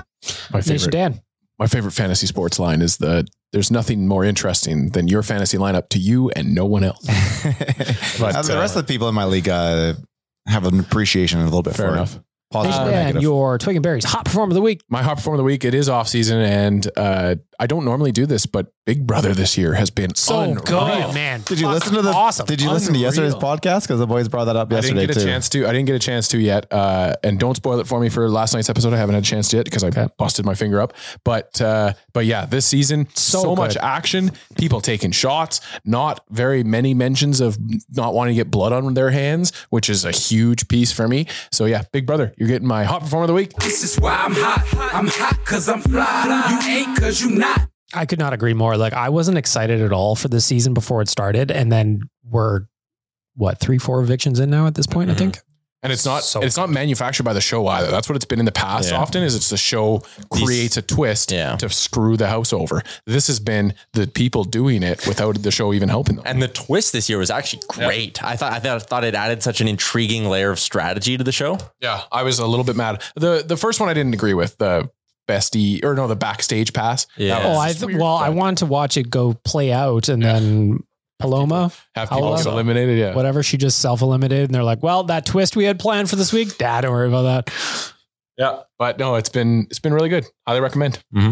My Nation favorite, Dan. my favorite fantasy sports line is the there's nothing more interesting than your fantasy lineup to you and no one else. But, Uh, the uh, rest of the people in my league uh, have an appreciation a little bit Fair for enough. it. Positive Nation or Dan, negative. your Twig and Berry's hot performer of the week. My hot performer of the week, it is off season, and uh, I don't normally do this, but Big Brother this year has been So unreal. good, man. Did you Fucking listen to the? awesome? Did you listen to yesterday's Unreal. podcast? Because the boys brought that up I didn't yesterday get a too. chance to. I didn't get a chance to yet, uh, and don't spoil it for me for last night's episode. I haven't had a chance to yet because I busted my finger up. But uh, but yeah, this season So so, good. much action, people taking shots, not very many mentions of not wanting to get blood on their hands, which is a huge piece for me. So yeah, Big Brother, you're getting my hot performer of the week. This is why I'm hot. I'm hot cause I'm fly. You ain't cause you not. I could not agree more. Like I wasn't excited at all for this season before it started, and then we're what three, four evictions in now at this point. Mm-hmm. I think. And it's not So it's not manufactured by the show either. That's what it's been in the past. Yeah. Often is it's the show creates a twist Yeah. to screw the house over. This has been the people doing it without the show even helping them. And the twist this year was actually great. I thought I thought, thought it added such an intriguing layer of strategy to the show. Yeah, I was a little bit mad. The the first one I didn't agree with, the bestie or no, the backstage pass. Yeah. That was Oh, I just th- weird, well, I but wanted to watch it go play out, and then Paloma, have people Paula, get eliminated. Yeah. whatever, she just self eliminated, and they're like, "Well, that twist we had planned for this week, Dad, don't worry about that." Yeah. But no, it's been it's been really good. Highly recommend.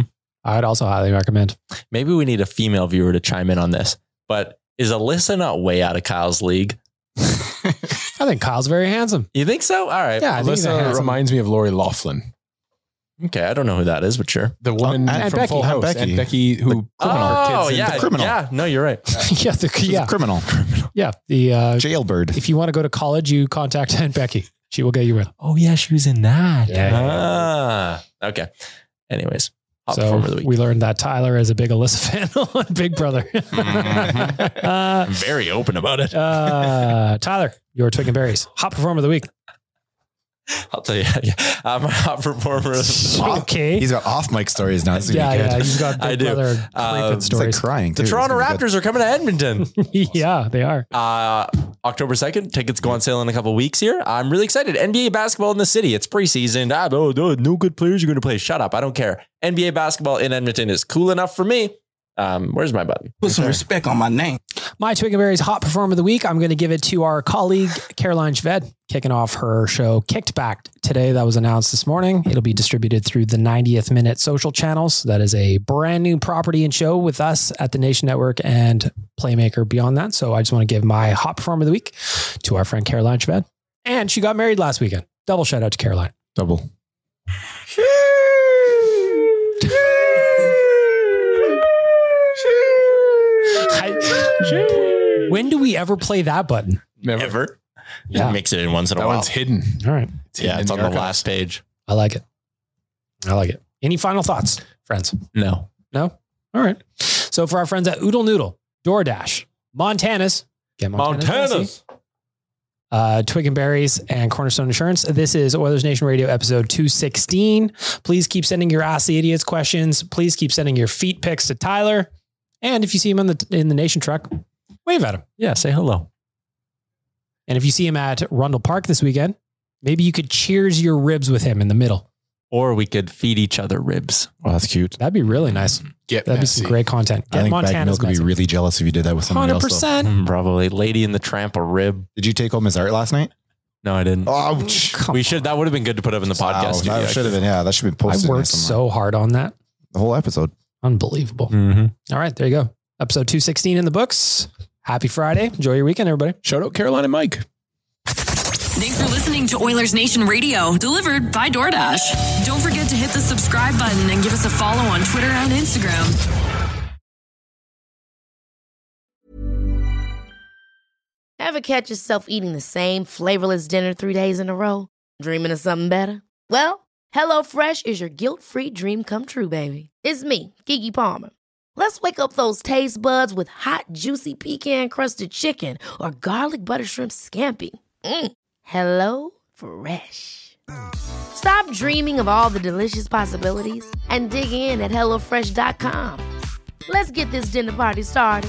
I'd also highly recommend. Maybe we need a female viewer to chime in on this, but is Alyssa not way out of Kyle's league? I think Kyle's very handsome. You think so? All right. Yeah, I think he's a Alyssa handsome- reminds me of Lori Laughlin. Okay, I don't know who that is, but sure. The woman Oh, Aunt from Becky. Full Aunt House. Becky. Aunt Becky, who Oh, kids yeah. the criminal. Yeah, no, you're right. yeah, the, She's yeah, a criminal. yeah. The uh, Jailbird. if you want to go to college, you contact Aunt Becky. She will get you in. Oh, yeah, she was in that. Yeah, yeah, Ah, okay. Anyways, hot So performer of the week. we learned that Tyler is a big Alyssa fan on Big Brother. Mm-hmm. uh, I'm very open about it. uh, Tyler, your Twig and Berries hot performer of the week. I'll tell you. Yeah, I'm a hot performer. Of the Okay. He's got off mic stories now. So yeah, yeah. You've got Big I do. Brother creeping Uh, He's like stories. crying. The too. Toronto It's gonna be Raptors are coming to Edmonton. yeah, they are. Uh, October second, tickets go on sale in a couple of weeks here. I'm really excited. N B A basketball in the city. It's preseason. Ah, no, no, no good players are going to play. Shut up. I don't care. N B A basketball in Edmonton is cool enough for me. Um, where's my button? Put some respect on my name. My Twig and Berries hot performer of the week. I'm going to give it to our colleague, Caroline Shved, kicking off her show Kicked Back today. That was announced this morning. It'll be distributed through the ninetieth Minute social channels. That is a brand new property and show with us at the Nation Network and Playmaker beyond that. So I just want to give my hot performer of the week to our friend Caroline Shved. And she got married last weekend. Double shout out to Caroline. Double. I- when do we ever play that button? Never. Ever. Yeah. Yeah. Mix it in once in a That while. one's hidden. All right. yeah, it's in on the the archives. last page. I like it. I like it. Any final thoughts, friends? No. No? All right. So for our friends at Oodle Noodle, DoorDash, Montana's, get Montana's, Montana's. uh, Twig and Berries, and Cornerstone Insurance. This is Oilers Nation Radio episode two sixteen. Please keep sending your Ask the Idiots questions. Please keep sending your feet pics to Tyler. And if you see him in the in the Nation truck, wave at him. Yeah, say hello. And if you see him at Rundle Park this weekend, maybe you could cheers your ribs with him in the middle. Or we could feed each other ribs. Oh, that's cute. That'd be really nice. Get That'd messy. be some great content. I Get think Bag Montana's Milk would be messy. really jealous if you did that with somebody one hundred else. though. percent. Mm, probably. Lady in the Tramp, a rib. Did you take home his art last night? No, I didn't. Oh, Come we should. That would have been good to put up in the wow, podcast. studio, that should have been. Yeah, that should be I posted. worked somewhere. so hard on that. The whole episode. Unbelievable. Mm-hmm. All right, there you go. Episode two sixteen in the books. Happy Friday. Enjoy your weekend, everybody. Shout out Caroline and Mike. Thanks for listening to Oilers Nation Radio, delivered by DoorDash. Don't forget to hit the subscribe button and give us a follow on Twitter and Instagram. Ever catch yourself eating the same flavorless dinner three days in a row? Dreaming of something better? Well, HelloFresh is your guilt-free dream come true, baby. It's me, Keke Palmer. Let's wake up those taste buds with hot, juicy pecan-crusted chicken or garlic butter shrimp scampi. Mm. Hello Fresh. Stop dreaming of all the delicious possibilities and dig in at hello fresh dot com. Let's get this dinner party started.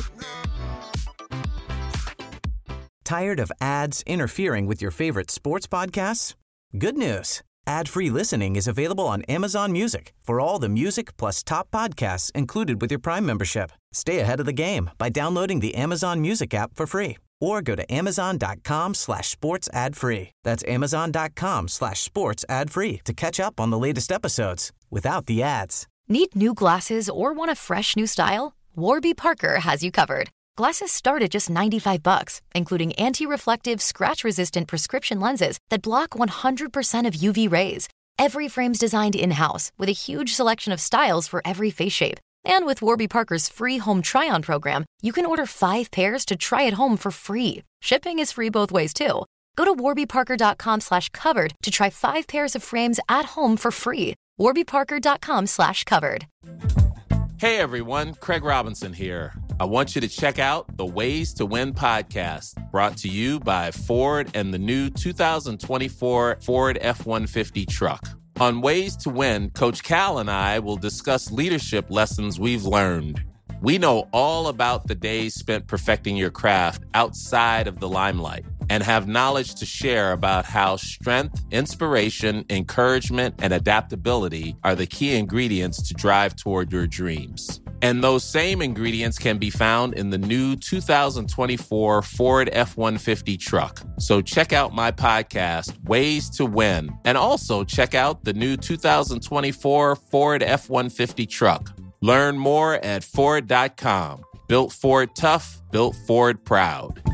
Tired of ads interfering with your favorite sports podcasts? Good news. Ad-free listening is available on Amazon Music for all the music plus top podcasts included with your Prime membership. Stay ahead of the game by downloading the Amazon Music app for free or go to amazon.com slash sports ad free. That's amazon.com slash sports ad free to catch up on the latest episodes without the ads. Need new glasses or want a fresh new style? Warby Parker has you covered. Glasses start at just ninety-five bucks, including anti-reflective, scratch-resistant prescription lenses that block one hundred percent of U V rays. Every frame's designed in-house with a huge selection of styles for every face shape. And with Warby Parker's free home try-on program, you can order five pairs to try at home for free. Shipping is free both ways, too. Go to warbyparker.com slash covered to try five pairs of frames at home for free. warbyparker.com slash covered. Hey everyone, Craig Robinson here. I want you to check out the Ways to Win podcast, brought to you by Ford and the new two thousand twenty-four Ford F one fifty truck. On Ways to Win, Coach Cal and I will discuss leadership lessons we've learned. We know all about the days spent perfecting your craft outside of the limelight and have knowledge to share about how strength, inspiration, encouragement, and adaptability are the key ingredients to drive toward your dreams. And those same ingredients can be found in the new two thousand twenty-four Ford F one fifty truck. So check out my podcast, Ways to Win, and also check out the new two thousand twenty-four Ford F one fifty truck. Learn more at Ford dot com. Built Ford tough, built Ford proud.